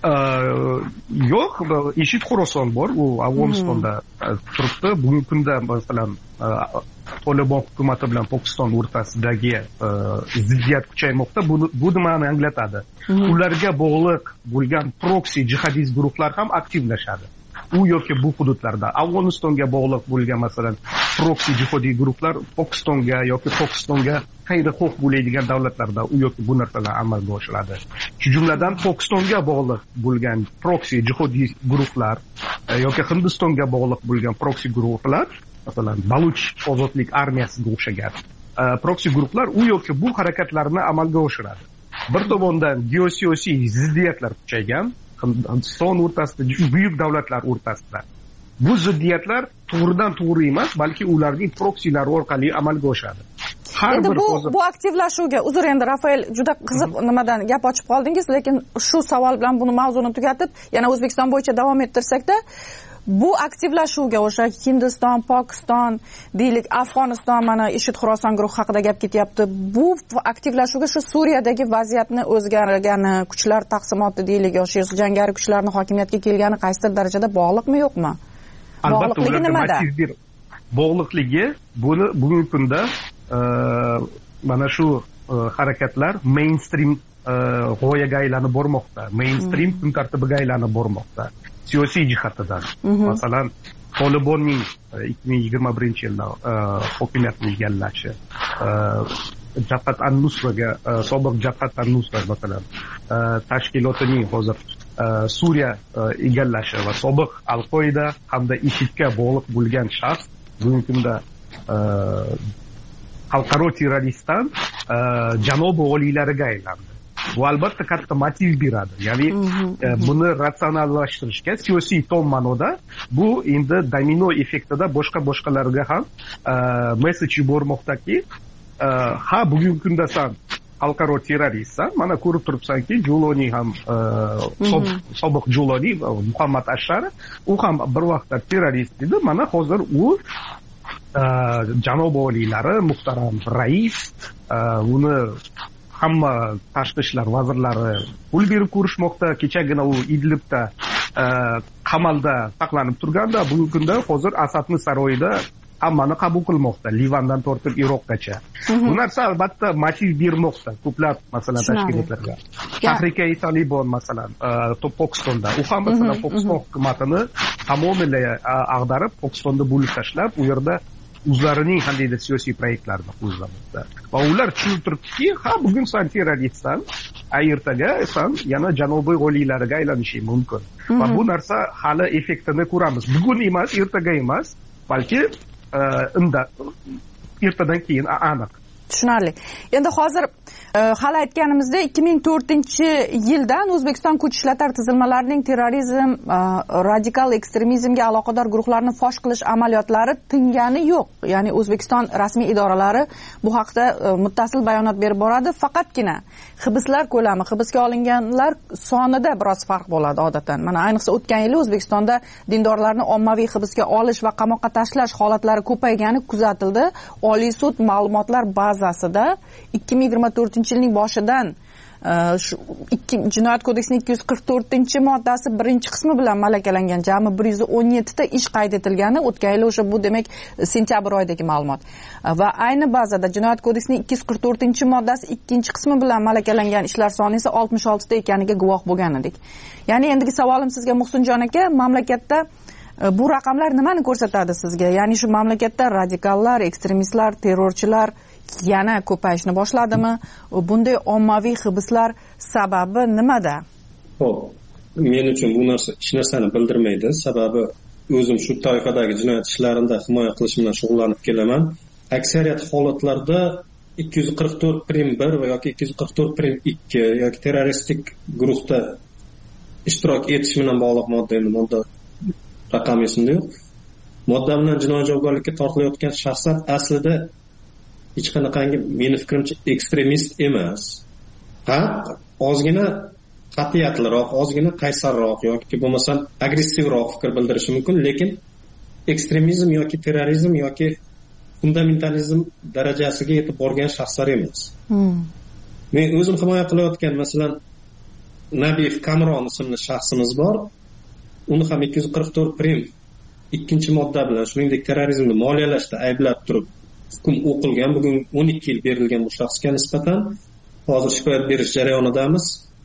Yo'q, IShID Xorason bor, u Afg'onistonda turibdi. Bugungi kunda masalan Tolibon hukumati bilan Pokiston o'rtasidagi ziddiyat kuchaymoqda. Bu nimani anglatadi? Ularga bog'liq bo'lgan proksi jihadist guruhlar ham aktivlashadi. U yoki bu hududlarda Afg'onistonga bog'liq bo'lgan masalan proksi jihodiy guruhlar Pokistonga yoki Pokistonga xayri-xo'h bo'ladigan davlatlarda u yoki bu narsalar amalga oshiriladi. Shu jumladan Pokistonga bog'liq bo'lgan proksi jihodiy guruhlar yoki Hindistonga bog'liq bo'lgan proksi guruhlar, masalan Baluch ozodlik armiyasiga o'xshagan proksi guruhlar u yoki bu harakatlarni amalga oshiradi. Bir tomondan geosiyosiy ziddiyatlar kuchaygan, Hindiston o'rtasida, buyuk davlatlar o'rtasida. Bu ziddiyatlar to'g'ridan to'g'ri emas, balki ularning proksilari orqali amalga oshadi. Endi bu bu aktivlashuvga, uzr endi Rafael, juda qiziq nimadan gap ochib qoldingiz, lekin shu savol bilan buni mavzuni tugatib, yana O'zbekiston bo'yicha davom ettirsakda, bu aktivlashuvga o'sha Hindiston, Pokiston, deylik Afg'oniston, mana IShID Xorason guruhi haqida gap ketyapti. Bu aktivlashuvga shu Suriyadagi vaziyatni o'zgargani, kuchlar taqsimoti deylik, yoki jangari kuchlarning hokimiyatga kelgani qaysidir darajada bog'liqmi, yo'qmi? Albatta, ularga motiv bir bog'liqligi, buni bugungi kunda mana shu harakatlar mainstream g'oyaga aylanib bormoqda, mainstream kun tartibiga aylanib bormoqda. Siyosiy jihatidan, masalan Tolibonning ikki ming yigirma birinchi yilda hokimiyatni egallashi, Jabhat an-Nusraga, sobiq Jabhat an-Nusra masalan tashkilotining hozir Suriya egallashi va sobiq Al-Qoida hamda IShIDga bog'liq bo'lgan shaxs bugungi kunda xalqaro terroristdan janobi oliylariga aylandi. Bu albatta katta motiv beradi. Ya'ni buni ratsionallashtirishga siyosiy tom ma'noda bu endi domino effektida boshqa boshqalarga ham messej yubormoqdaki, ha bugungi kunda san xalqaro terroristsan, mana ko'rib turibsanki, Juloni ham sobiq Juloni Muhammad Ashar, u ham bir vaqtda terrorist edi. Mana hozir u janob oliylari, muhtaram rais, uni hamma tashqi ishlar vazirlari pul berib ko'rishmoqda. Kechagina u Idlibda qamalda saqlanib turganda, bugungi kunda hozir Asadning saroyida hammani qabul qilmoqda, Livandan tortib Iroqgacha. Bu narsa albatta motiv bermoqda ko'plab masalan tashkilotlarga. Tahrik-i Tolibon masalan Pokistonda, u ham masalan Pokiston hukumatini tamomila ag'darib, Pokistonda bo'lib tashlab, u yerda o'zlarining qandaydir siyosiy proyektlarini qo'zg'amoqda. Va ular tushunib turibdiki, ha bugun san terroristsan, ertaga san yana janubiy oliylariga aylanishing mumkin. Va bu narsa hali effektini ko'ramiz. Bugun emas, ertaga emas, balki unda ertadan keyin aniq. Tushunarli. Endi hozir hali aytganimizda ikki ming to'rtinchi yildan O'zbekiston kuch ishlatar tuzilmalarining terrorizm, radikal ekstremizmga aloqador guruhlarni fosh qilish amaliyotlari tingani yo'q. Ya'ni O'zbekiston rasmiy idoralari bu haqda muttasil bayonot berib boradi. Faqatgina hibslar ko'lami, hibsga olinganlar sonida biroz farq bo'ladi odatdan. Mana ayniqsa o'tgan yili O'zbekistonda dindorlarni ommaviy hibsga olish va qamoqqa tashlash holatlari ko'paygani kuzatildi. Oliy sud ma'lumotlar bazasida ikki ming yigirma to'rtinchi yilning boshidan shu Jinoyat kodeksining ikki yuz qirq to'rtinchi moddasi birinchi qismi bilan malakalangan jami bir yuz o'n yetti ta ish qayd etilgani, o'tgan yil o'sha bu demak sentyabr oyidagi ma'lumot. Va ayni bazada Jinoyat kodeksining ikki yuz qirq to'rtinchi moddasi ikkinchi qismi bilan malakalangan ishlar soni esa oltmish olti ta ekaniga guvoh bo'lgan edik. Ya'ni endigi savolim sizga Muhsinjon aka, mamlakatda bu raqamlar nimani ko'rsatadi sizga? Ya'ni shu mamlakatda radikallar, ekstremistlar, terrorchilar yana ko'payishni boshladimi? Bunday ommaviy hibslar sababi nimada? Xo'p, men uchun bu narsa hech narsani bildirmaydi. Sababi o'zim shu toifadagi jinoyat ishlarida himoya qilish bilan shug'ullanib kelaman. Aksariyat holatlarda ikki yuz qirq to'rt prim bir va yoki ikki yuz qirq to'rt prim ikki yoki terroristik guruhda ishtirok etish bilan bog'liq modda, endi modda raqam esimda yo'q. Modda bilan jinoiy javobgarlikka tortilayotgan shaxslar aslida hech qanaqangi meni fikrimcha ekstremist emas. Ha, ozgina qat'iyatliroq, ozgina qaysarroq yoki bo'lmasam agressivroq fikr bildirishi mumkin, lekin ekstremizm yoki terrorizm yoki fundamentalizm darajasiga yetib borgan shaxslar emas. Hmm. Men o'zim himoya qilayotgan, masalan, Nabiyev Kamron ismli shaxsimiz bor. Uni ham ikki yuz qirq to'rt prim ikkinchi modda bilan, shuningdek terrorizmni moliyalashda ayblab turib hukm o'qilgan. Bugun o'n ikki yil berilgan bu shaxsga nisbatan hozir shikoyat berish jarayonidamiz.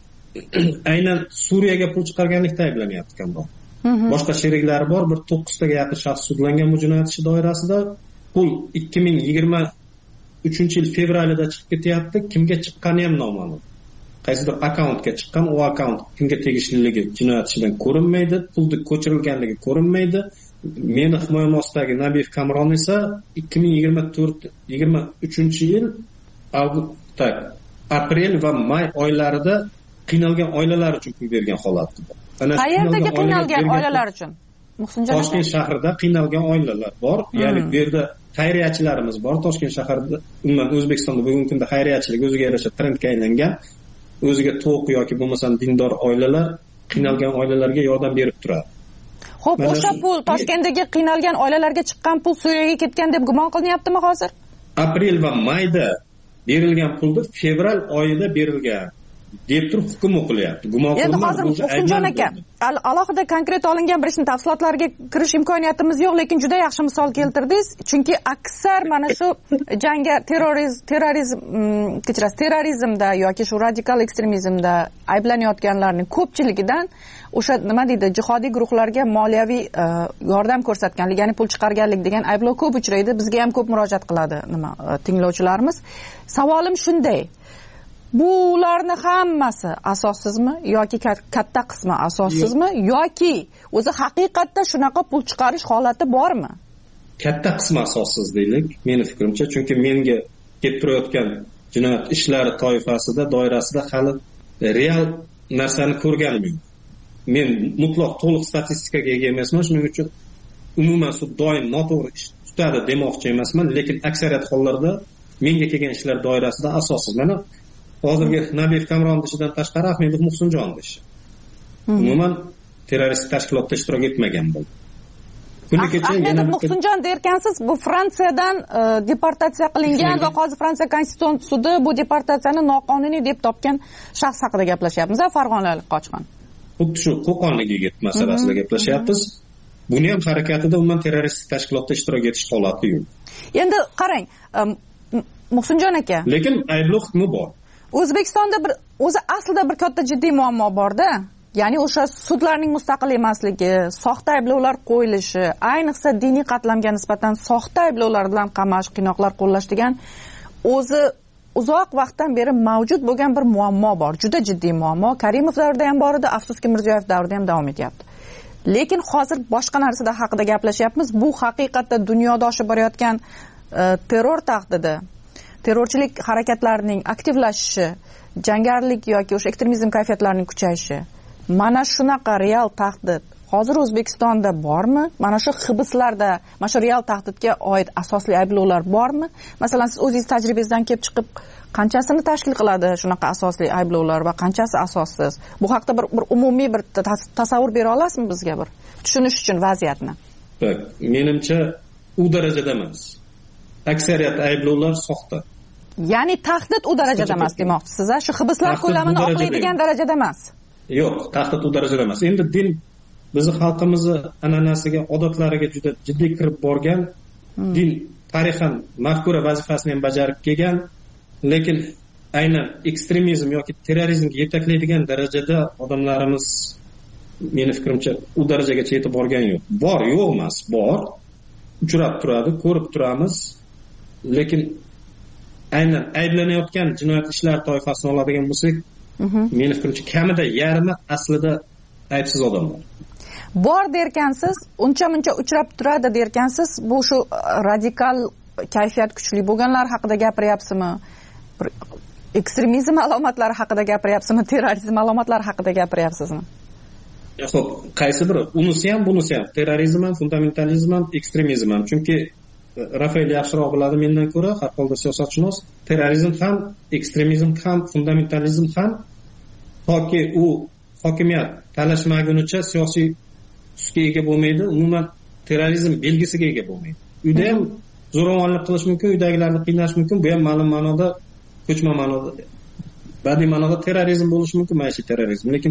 Aynan Suriyaga pul chiqarganlikda ayblanyapti Kamron. Boshqa sheriklari bor, bir to'qqiztaga yaqin shaxs sudlangan bu jinoyat ishi doirasida. Pul ikki ming yigirma uchinchi yil fevralida chiqib ketyapti. Kimga chiqqani ham noma'lum. Qaysidir akkauntga chiqqan, u akkaunt kimga tegishliligi jinoyat ishidan ko'rinmaydi, pulni ko'chirilganligi ko'rinmaydi. Meni himoyam ostidagi Nabiyev Kamron esa ikki ming yigirma to'rt yigirma uchinchi yil avgust, aprel va may oylarida qiynalgan oilalar uchun pul bergan holatda. Qayerdagi qiynalgan oilalar uchun? Muhsinjon Toshkent shahrida qiynalgan oilalar bor. Ya'ni bu yerda xayriyachilarimiz bor. Toshkent shahrida, umuman O'zbekistonda bugungi kunda xayriyachilik o'ziga yarasha trendga aylangan. O'ziga to'q yoki bo'lmasam dindor oilalar qiynalgan oilalarga yordam berib turadi. Xo'p, o'sha pul Toshkentdagi qiynalgan oilalarga chiqqan pul Suriyaga ketgan deb gumon qilinyaptimi hozir? Aprel va mayda berilgan pulni fevral oyida berilgan deb turib hukm o'qilyapti. Gumon qilinadi. Endi hozir Muhsinjon aka, alohida konkret olingan bir ishning tafsilotlariga kirish imkoniyatimiz yo'q, lekin juda yaxshi misol keltirdingiz. Chunki aksar mana shu jangga terrorizm, terrorizm, kechirasiz, terrorizmda yoki shu radikal ekstremizmda ayblanayotganlarning ko'pchiligidan o'sha nima deydi, jihodiy guruhlarga moliyaviy yordam ko'rsatganlik, ya'ni pul chiqarganlik degan ayblov ko'p uchraydi. Bizga ham ko'p murojaat qiladi nima tinglovchilarimiz. Savolim shunday: bularni hammasi asossizmi yoki katta qismi asossizmi yoki o'zi haqiqatda shunaqa pul chiqarish holati bormi? Katta qismi asossiz deylik, meni fikrimcha, chunki menga kelib turayotgan jinoyat ishlari toifasida, doirasida hali real narsani ko'rganim yo'q. Men mutlaq to'liq statistikaga ega emasman, shuning uchun umuman sud doim noto'g'ri ish tutadi demoqchi emasman, lekin aksariyat hollarda menga kelgan ishlar doirasida asossiz. Mana hozirgi Nabiyev Kamron ishidan tashqari Ahmedov Muhsinjon ishi. Umuman terroristik tashkilotda ishtirok etmagan bo'ldi. Kuni kecha yana Muhsinjon derkansiz, bu Fransiyadan deportatsiya qilingan va hozir Fransiya konstitutsiyon sudi bu deportatsiyani noqonuniy deb topgan shaxs haqida gaplashyapmiz, farg'onalik qochqin. Xuddi shu Qo'qonlik yigit masalasida gaplashyapmiz. Buni ham harakatida umuman terroristik tashkilotda ishtirok etish holati yo'q. Endi qarang, Muhsinjon aka. Lekin ayblov hukmi bor. O'zbekistonda bir o'zi aslida bir katta jiddiy muammo bor-da. Ya'ni o'sha sudlarning mustaqil emasligi, soxta ayblovlar qo'yilishi, ayniqsa diniy qatlamga nisbatan soxta ayblovlar bilan qamash, qiynoqlar qo'llash degan o'zi uzoq vaqtdan beri mavjud bo'lgan bir muammo bor. Juda jiddiy muammo. Karimov davrida ham bor edi, afsuski Mirziyoyev davrida ham davom etyapti. Lekin hozir boshqa narsada haqida gaplashyapmiz. Bu haqiqatda dunyoda oshib borayotgan terror tahdidi, terrorchilik harakatlarining aktivlashishi, jangarlik yoki o'sha ekstremizm kayfiyatlarining kuchayishi. Mana shunaqa real tahdid hozir O'zbekistonda bormi? Mana shu hibslarda, mana shu real tahdidga oid asosli ayblovlar bormi? Masalan, siz o'zingiz tajribangizdan kelib chiqib, qanchasini tashkil qiladi shunaqa asosli ayblovlar va qanchasi asossiz? Bu haqda bir, bir umumiy bir tasavvur bera olasizmi bizga bir tushunish uchun vaziyatni? Bak, menimcha u darajada emas. Aksariyat ayblovlar soxta. Ya'ni tahdid u darajada emas demoqchisiz, a? Shu hibslar ko'lamini oqlaydigan darajada emas. Yo'q, tahdid u darajada emas. Endi din bizni xalqimizni an'anasiga, odatlariga juda jiddiy kirib borgan, hmm. din tarixan mafkura vazifasini ham bajarib kelgan, lekin aynan ekstremizm yoki terrorizmga yetaklaydigan darajada odamlarimiz meni fikrimcha u darajagacha yetib borgan yo'q. Bor, yo'q emas, bor. Uchrab turadi, ko'rib turamiz, lekin aynan ayblanayotgan jinoyat ishlari toifasini oladigan bo'lsak, meni fikrimcha kamida yarmi aslida aybsiz odamlar. Bor derkansiz, uncha-muncha uchrab turadi derkansiz, bu shu radikal kayfiyat kuchli bo'lganlar haqida gapiryapsizmi? Ekstremizm alomatlari haqida gapiryapsizmi? Terrorizm alomatlari haqida gapiryapsizmi? Xo'p, qaysi biri? Unisi ham, bunisi ham. Terrorizm ham, fundamentalizm ham, ekstremizm ham. Chunki Rafael yaxshiroq biladi mendan ko'ra, har holda siyosatshunos. Terrorizm ham, ekstremizm ham, fundamentalizm ham toki u hokimiyat talashmagunicha siyosiy tusga ega bo'lmaydi, umuman terrorizm belgisiga ega bo'lmaydi. Uyda ham zo'ravonlik qilish mumkin, uydagilarni qiynash mumkin, bu ham ma'lum ma'noda ko'chma ma'noda badiiy ma'noda terrorizm bo'lishi mumkin, maishiy terrorizm, lekin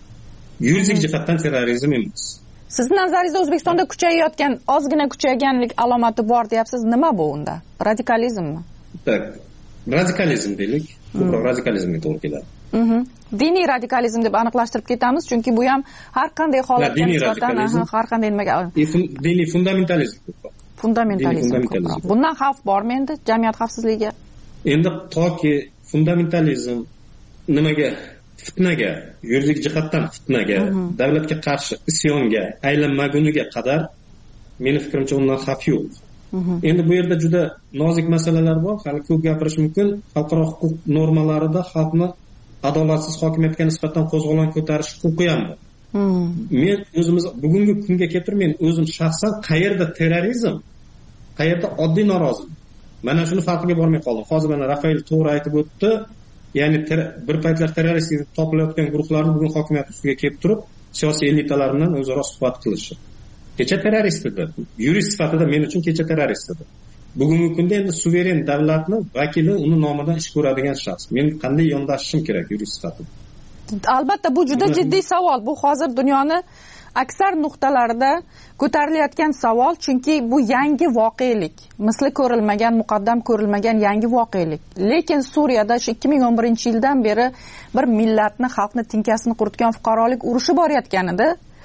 yuridik jihatdan terrorizm emas. Sizni nazaringizda O'zbekistonda kuchayayotgan, ozgina kuchayganlik alomati bor deyapsiz. Nima bu unda? Radikalizmmi? Tak. Radikalizm deylik, ko'proq radikalizmga to'g'ri keladi. Mhm. Diniy radikalizm deb aniqlashtirib ketamiz, chunki bu ham har qanday holatga nisbatan, har qanday nimaga diniy fundamentalizm ko'proq. Fundamentalizm ko'proq. Bundan xavf bormi endi jamiyat xavfsizligiga? Endi toki fundamentalizm nimaga, fitnaga, yuridik jihatdan fitnaga, davlatga qarshi isyonga aylanmaguniga qadar meni fikrimcha undan xavf yo'q. Endi bu yerda juda nozik masalalar bor, hali ko'p gapirish mumkin. Xalqaro huquq normalarida xalqni adolatsiz hokimiyatga nisbatan qo'zg'olon ko'tarish huquqi ham bor. Men o'zimiz bugungi kunga keltirib, men o'zim shaxsan qayerda terrorizm, qayerda oddiy norozilik. Mana shuni farqiga bormay qoldim. Hozir mana Rafael to'g'ri aytib o'tdi. Ya'ni bir paytlar terrorist deb topilayotgan guruhlarni bugun hokimiyat ustiga kelib turib, siyosiy elitalar bilan o'zaro suhbat qilishi. Kecha terrorist edi. Yurist sifatida men uchun kecha terrorist edi. Bugungi kunda endi suveren davlatni vakili uni nomidan ish ko'radigan shaxs. Men qanday yondashishim kerak yurist sifatida? Albatta bu juda jiddiy savol. Bu hozir dunyoni aksar nuqtalarida ko'tarilayotgan savol, chunki bu yangi voqelik. Misli ko'rilmagan, muqaddam ko'rilmagan yangi voqelik. Lekin Suriyada shu ikki ming o'n birinchi yildan beri bir millatni, xalqni tinkasini quritgan fuqarolik urushi borayotgan edi.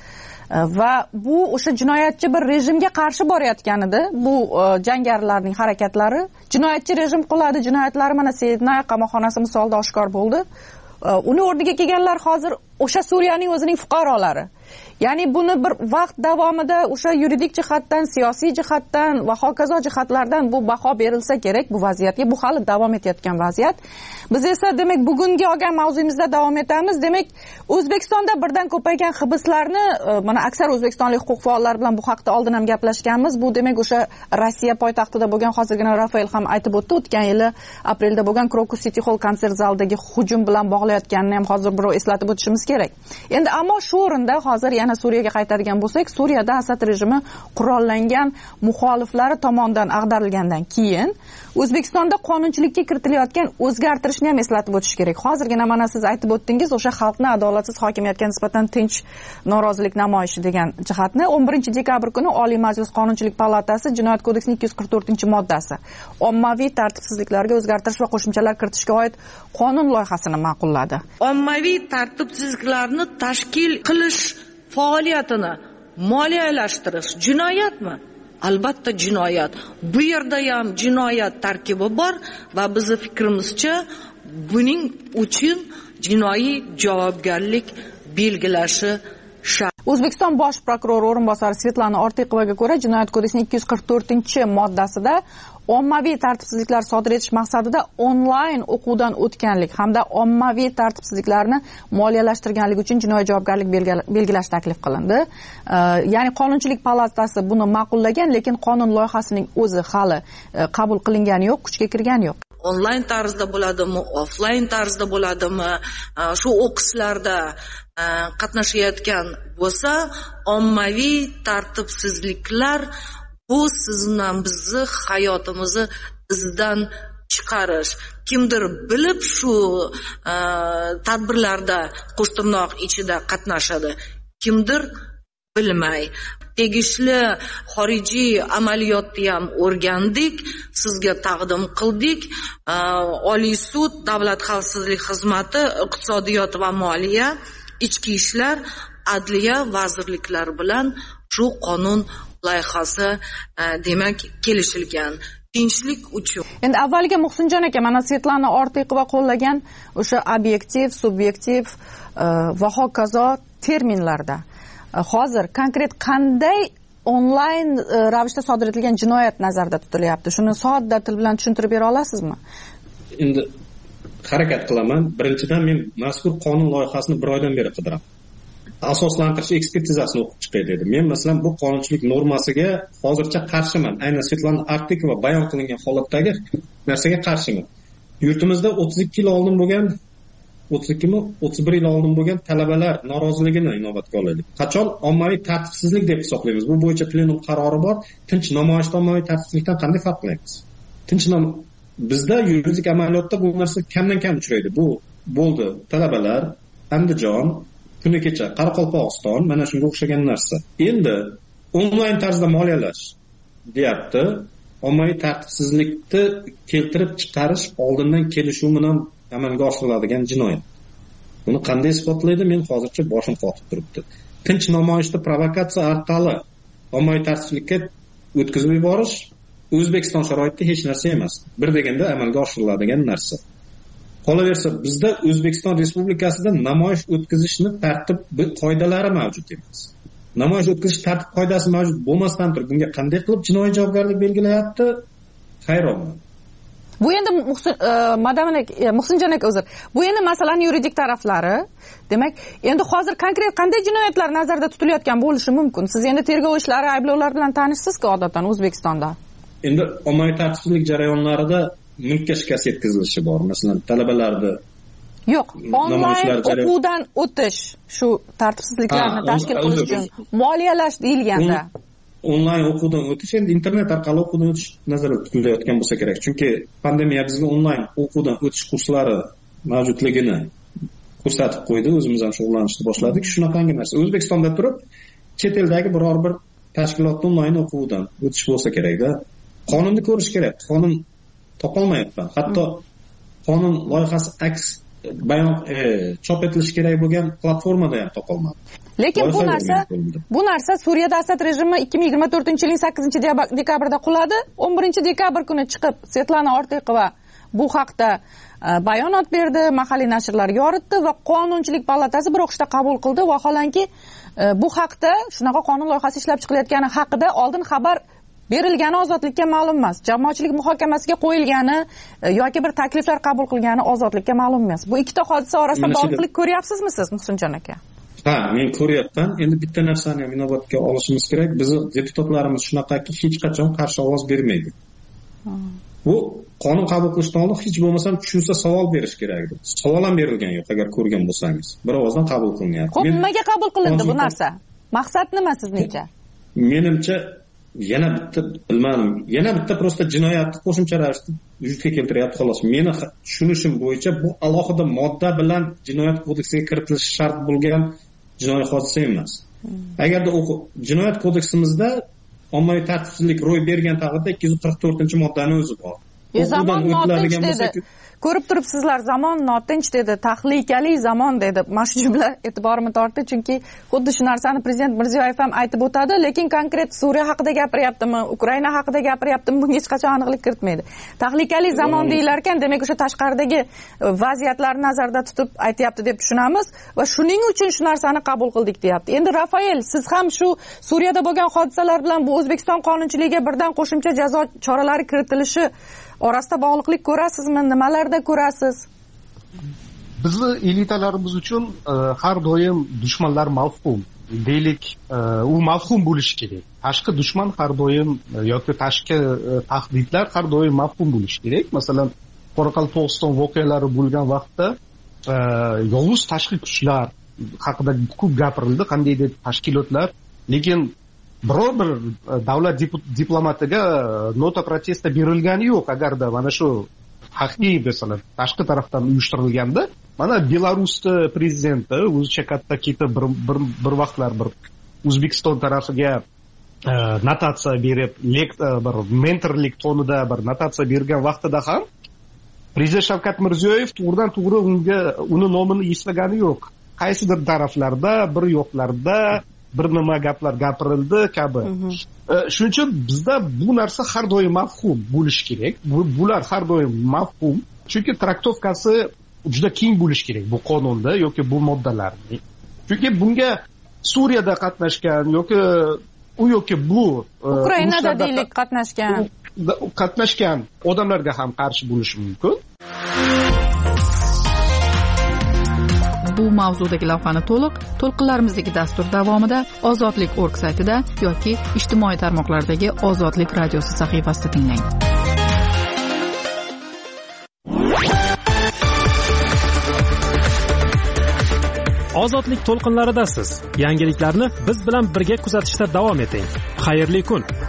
Va bu o'sha jinoyatchi bir rejimga qarshi borayotgan edi. Bu jangarilarning harakatlari. Jinoyatchi rejim qiladi, jinoyatlari mana Sednay qamoqxonasi misolida oshkor bo'ldi. Uni o'rniga kelganlar hozir o'sha Suriyaning o'zining fuqarolari. Ya'ni buni bir vaqt davomida o'sha yuridik jihatdan, siyosiy jihatdan va hokazo jihatlardan bu baho berilsa kerak bu vaziyatga. Bu hali davom etayotgan vaziyat. Biz esa demak bugungi olgan mavzumizda davom etamiz. Demak, O'zbekistonda birdan ko'paygan hibslarni, mana aksar o'zbekistonlik huquq faollari bilan bu haqda oldin ham gaplashganmiz. Bu demak o'sha Rossiya poytaxtida bo'lgan, hozirgina Rafael ham aytib o'tdi, o'tgan yili aprelda bo'lgan Krokus City Hall konsert zalidagi hujum bilan bog'layotganini ham hozir birov eslatib o'tishimiz kerak. Endi ammo shu o'rinda hozir yana Suriyaga qaytadigan bo'lsak, Suriyada Asad rejimi qurollangan muxoliflari tomonidan ag'darilgandan keyin O'zbekistonda qonunchilikka kiritilayotgan o'zgartirishni ham eslatib o'tish kerak. Hozirgina mana siz aytib o'tdingiz, o'sha xalqni adolatsiz hokimiyatga nisbatan tinch norozilik namoyishi degan jihatni. o'n birinchi dekabr kuni Oliy Majlis Qonunchilik palatasi Jinoyat kodeksining ikki yuz qirq to'rtinchi moddasi ommaviy tartibsizliklarga o'zgartirish va qo'shimchalar kiritishga oid qonun loyihasini ma'qulladi. Ommaviy tartibsizliklarni tashkil qilish faoliyatini moliyalashtirish jinoyatmi? Albatta jinoyat. Bu yerda ham jinoyat tarkibi bor va bizning fikrimizcha buning uchun jinoiy javobgarlik belgilashi shart. O'zbekiston bosh prokurori o'rinbosari Svetlana Ortiqovaga ko'ra, Jinoyat kodeksining ikki yuz qirq to'rtinchi moddasida ommaviy tartibsizliklar sodir etish maqsadida onlayn o'quvdan o'tganlik hamda ommaviy tartibsizliklarni moliyalashtirganlik uchun jinoiy javobgarlik belgilash taklif qilindi. Ya'ni Qonunchilik palatasi buni ma'qullagan, lekin qonun loyihasining o'zi hali qabul qilingani yo'q, kuchga kirgani yo'q. Onlayn tarzda bo'ladimi, offlayn tarzda bo'ladimi, shu o'qishlarda qatnashayotgan bo'lsa, ommaviy tartibsizliklar bu sizni bizni hayotimizni izdan chiqarish. Kimdir bilib shu tadbirlarda qo'shtirnoq ichida qatnashadi, kimdir bilmay. Tegishli xorijiy amaliyotni ham o'rgandik, sizga taqdim qildik. Oliy sud, Davlat xavfsizlik xizmati, iqtisodiyot va moliya, ichki ishlar, adliya vazirliklari bilan shu qonun loyihasi demak kelishilgan. Tinchlik uchun. Endi avvaliga Muhsinjon aka, mana Svetlana Ortiqova qo'llagan o'sha obyektiv, subyektiv va hokazo terminlarda hozir konkret qanday onlayn ravishda sodir etilgan jinoyat nazarda tutilyapti? Shuni sodda til bilan tushuntirib bera olasizmi? Endi harakat qilaman. Birinchidan men mazkur qonun loyihasini bir oydan beri qidiraman. asoslantirish ekspertizasini o'qib chiqay dedi. Men masalan bu qonunchilik normasiga hozircha qarshiman. Aynan Svetlana Artikova bayon qilingan holatdagi narsaga qarshiman. Yurtimizda o'ttiz ikki yil oldin bo'lgan o'ttiz ikki mi o'ttiz bir yil oldin bo'lgan talabalar noroziligini inobatga olaylik. Qachon ommaviy tartibsizlik deb hisoblaymiz? Bu bo'yicha plenum qarori bor. Tinch namoyishda ommaviy tartibsizlikdan qanday farqlaymiz? Tinch bizda yuridik amaliyotda bu narsa kamdan kam uchraydi. Bu bo'ldi talabalar, Andijon, kuni kecha Qoraqalpog'iston, mana shunga o'xshagan narsa. Endi onlayn tarzda moliyalash deyapti. Ommaviy tartibsizlikni keltirib chiqarish oldindan kelishuv bilan amalga oshiriladigan jinoyat. Buni qanday isbotlaydi? Men hozircha boshim qotib turibdi. Tinch namoyishda provokatsiya orqali ommaviy tartibsizlikka o'tkazib yuborish O'zbekiston sharoitida hech narsa emas. Bir deganda amalga oshiriladigan narsa. Qolaversa, bizda O'zbekiston Respublikasida namoyish o'tkazishni tartib qoidalari mavjud emas. Namoyish o'tkazish tartib qoidasi mavjud bo'lmasdan turib, bunga qanday qilib jinoiy javobgarlik belgilayapti? Hayronman. Bu endi madam Muhsinjon aka uzr. Bu endi masalaning yuridik taraflari. Demak, endi hozir konkret qanday jinoyatlar nazarda tutilayotgan bo'lishi mumkin? Siz endi tergov ishlari, ayblovlar bilan tanishsiz-ku odatdan O'zbekistonda. Endi ommaviy tartibsizlik jarayonlarida mulkka shikast yetkazilishi bor. Masalan, talabalarda yo'q, onlayn o'quvdan o'tish shu tartibsizliklarni tashkil qilish uchun moliyalash deyilganda. Onlayn o'quvdan o'tish endi internet orqali o'quvdan o'tish nazarda tutilayotgan bo'lsa kerak. Chunki pandemiya bizga onlayn o'quvdan o'tish kurslari mavjudligini ko'rsatib qo'ydi. O'zimiz ham shug'ullanishni boshladik. Shunaqangi narsa. O'zbekistonda turib, chet eldagi biror bir tashkilotda onlayn o'quvdan o'tish bo'lsa kerak-da. Qonunni ko'rish kerak. Qonun topolmayapman. Hatto qonun loyihasi aks bayon e, chop etilishi kerak bo'lgan platformada ham topolmadim. Lekin bu narsa bu narsa Suriyada Asad rejimi ikki ming yigirma to'rtinchi yilning sakkizinchi dekabrda quladi. o'n birinchi dekabr kuni chiqib Svetlana Ortiqova bu haqda bayonot berdi, mahalliy nashrlar yoritdi va Qonunchilik palatasi bir o'qishda qabul qildi. Vaholanki bu haqda shunaqa qonun loyihasi ishlab chiqilayotgani haqida oldin xabar berilgani ozodlikka ma'lum emas. Jamoatchilik muhokamasiga qo'yilgani yoki bir takliflar qabul qilgani ozodlikka ma'lum emas. Bu ikkita hodisa orasida bog'liqlik ko'ryapsizmi siz, Muhsinjon aka? Ha, men ko'ryapman. Endi bitta narsani ham inobatga olishimiz kerak. Bizni deputatlarimiz shunaqaki hech qachon qarshi ovoz bermaydi. Bu qonun qabul qilishdan oldin hech bo'lmasa tushunsa savol berish kerak edi. Savol ham berilgan yo'q, agar ko'rgan bo'lsangiz. Bir ovozdan qabul qilinyapti. Xo'p, nimaga qabul qilindi bu narsa? Maqsad nima sizningcha? Menimcha yana bitta bilmadim. Yana bitta prosta jinoyatni qo'shimcha ravishda vujudga keltiryapti xolos. Meni tushunishim bo'yicha bu alohida modda bilan jinoyat kodeksiga kiritilishi shart bo'lgan jinoiy hodisa emas. Agarda jinoyat kodeksimizda ommaviy tartibsizlik ro'y bergan taqdirda ikki yuz qirq to'rtinchi moddani o'zi bor. Zamon notinch dedi. Ko'rib turibsizlar, zamon notinch dedi, tahlikali zamon dedi. Mana shu jumla e'tiborimni tortdi, chunki xuddi shu narsani prezident Mirziyoyev ham aytib o'tadi, lekin konkret Suriya haqida gapiryaptimi, Ukraina haqida gapiryaptimi, bunga hech qachon aniqlik kiritmaydi. Tahlikali zamon deyilar ekan, demak o'sha tashqaridagi vaziyatlarni nazarda tutib aytayapti deb tushunamiz va shuning uchun shu narsani qabul qildik deyapti. Endi Rafael, siz ham shu Suriyada bo'lgan hodisalar bilan bu O'zbekiston qonunchiligiga birdan qo'shimcha jazo choralari kiritilishi orasida bog'liqlik ko'rasizmi? Nimalarda ko'rasiz? Bizni elitalarimiz uchun har doim dushmanlar mavhum. Deylik, u mavhum bo'lishi kerak. Tashqi dushman har doim yoki tashqi tahdidlar har doim mavhum bo'lishi kerak. Masalan, Qoraqalpog'iston voqealari bo'lgan vaqtda yovuz tashqi kuchlar haqida ko'p gapirildi, qandaydir tashkilotlar, lekin biror bir davlat diplomatiga nota protesta berilgani yo'q. Agarda mana shu haqiqiy masalan tashqi tarafdan uyushtirilganda, mana Belarusda prezidenti o'zicha katta ketib bir, bir bir vaqtlar bir O'zbekiston tarafiga notatsiya berib, bir mentorlik tonida bir notatsiya bergan vaqtida ham prezident Shavkat Mirziyoyev to'g'ridan to'g'ri unga uni nomini eslagani yo'q. Qaysidir taraflarda, bir yo'qlarda bir nima gaplar gapirildi kabi. Shuning uchun bizda bu narsa har doim mavhum bo'lishi kerak. Bular har doim mavhum, chunki traktovkasi juda keng bo'lishi kerak bu qonunda yoki bu moddalarning. Chunki bunga Suriyada qatnashgan yoki u yoki bu Ukrainada deylik qatnashgan qatnashgan odamlarga ham qarshi bo'lishi mumkin. bu mavzudagi lavhani to'liq to'lqinlarimizdagi dastur davomida ozodlik nokta org saytida yoki ijtimoiy tarmoqlardagi Ozodlik radiosi sahifasida tinglang. Ozodlik to'lqinlaridasiz. Yangiliklarni biz bilan birga kuzatishda davom eting. Xayrli kun.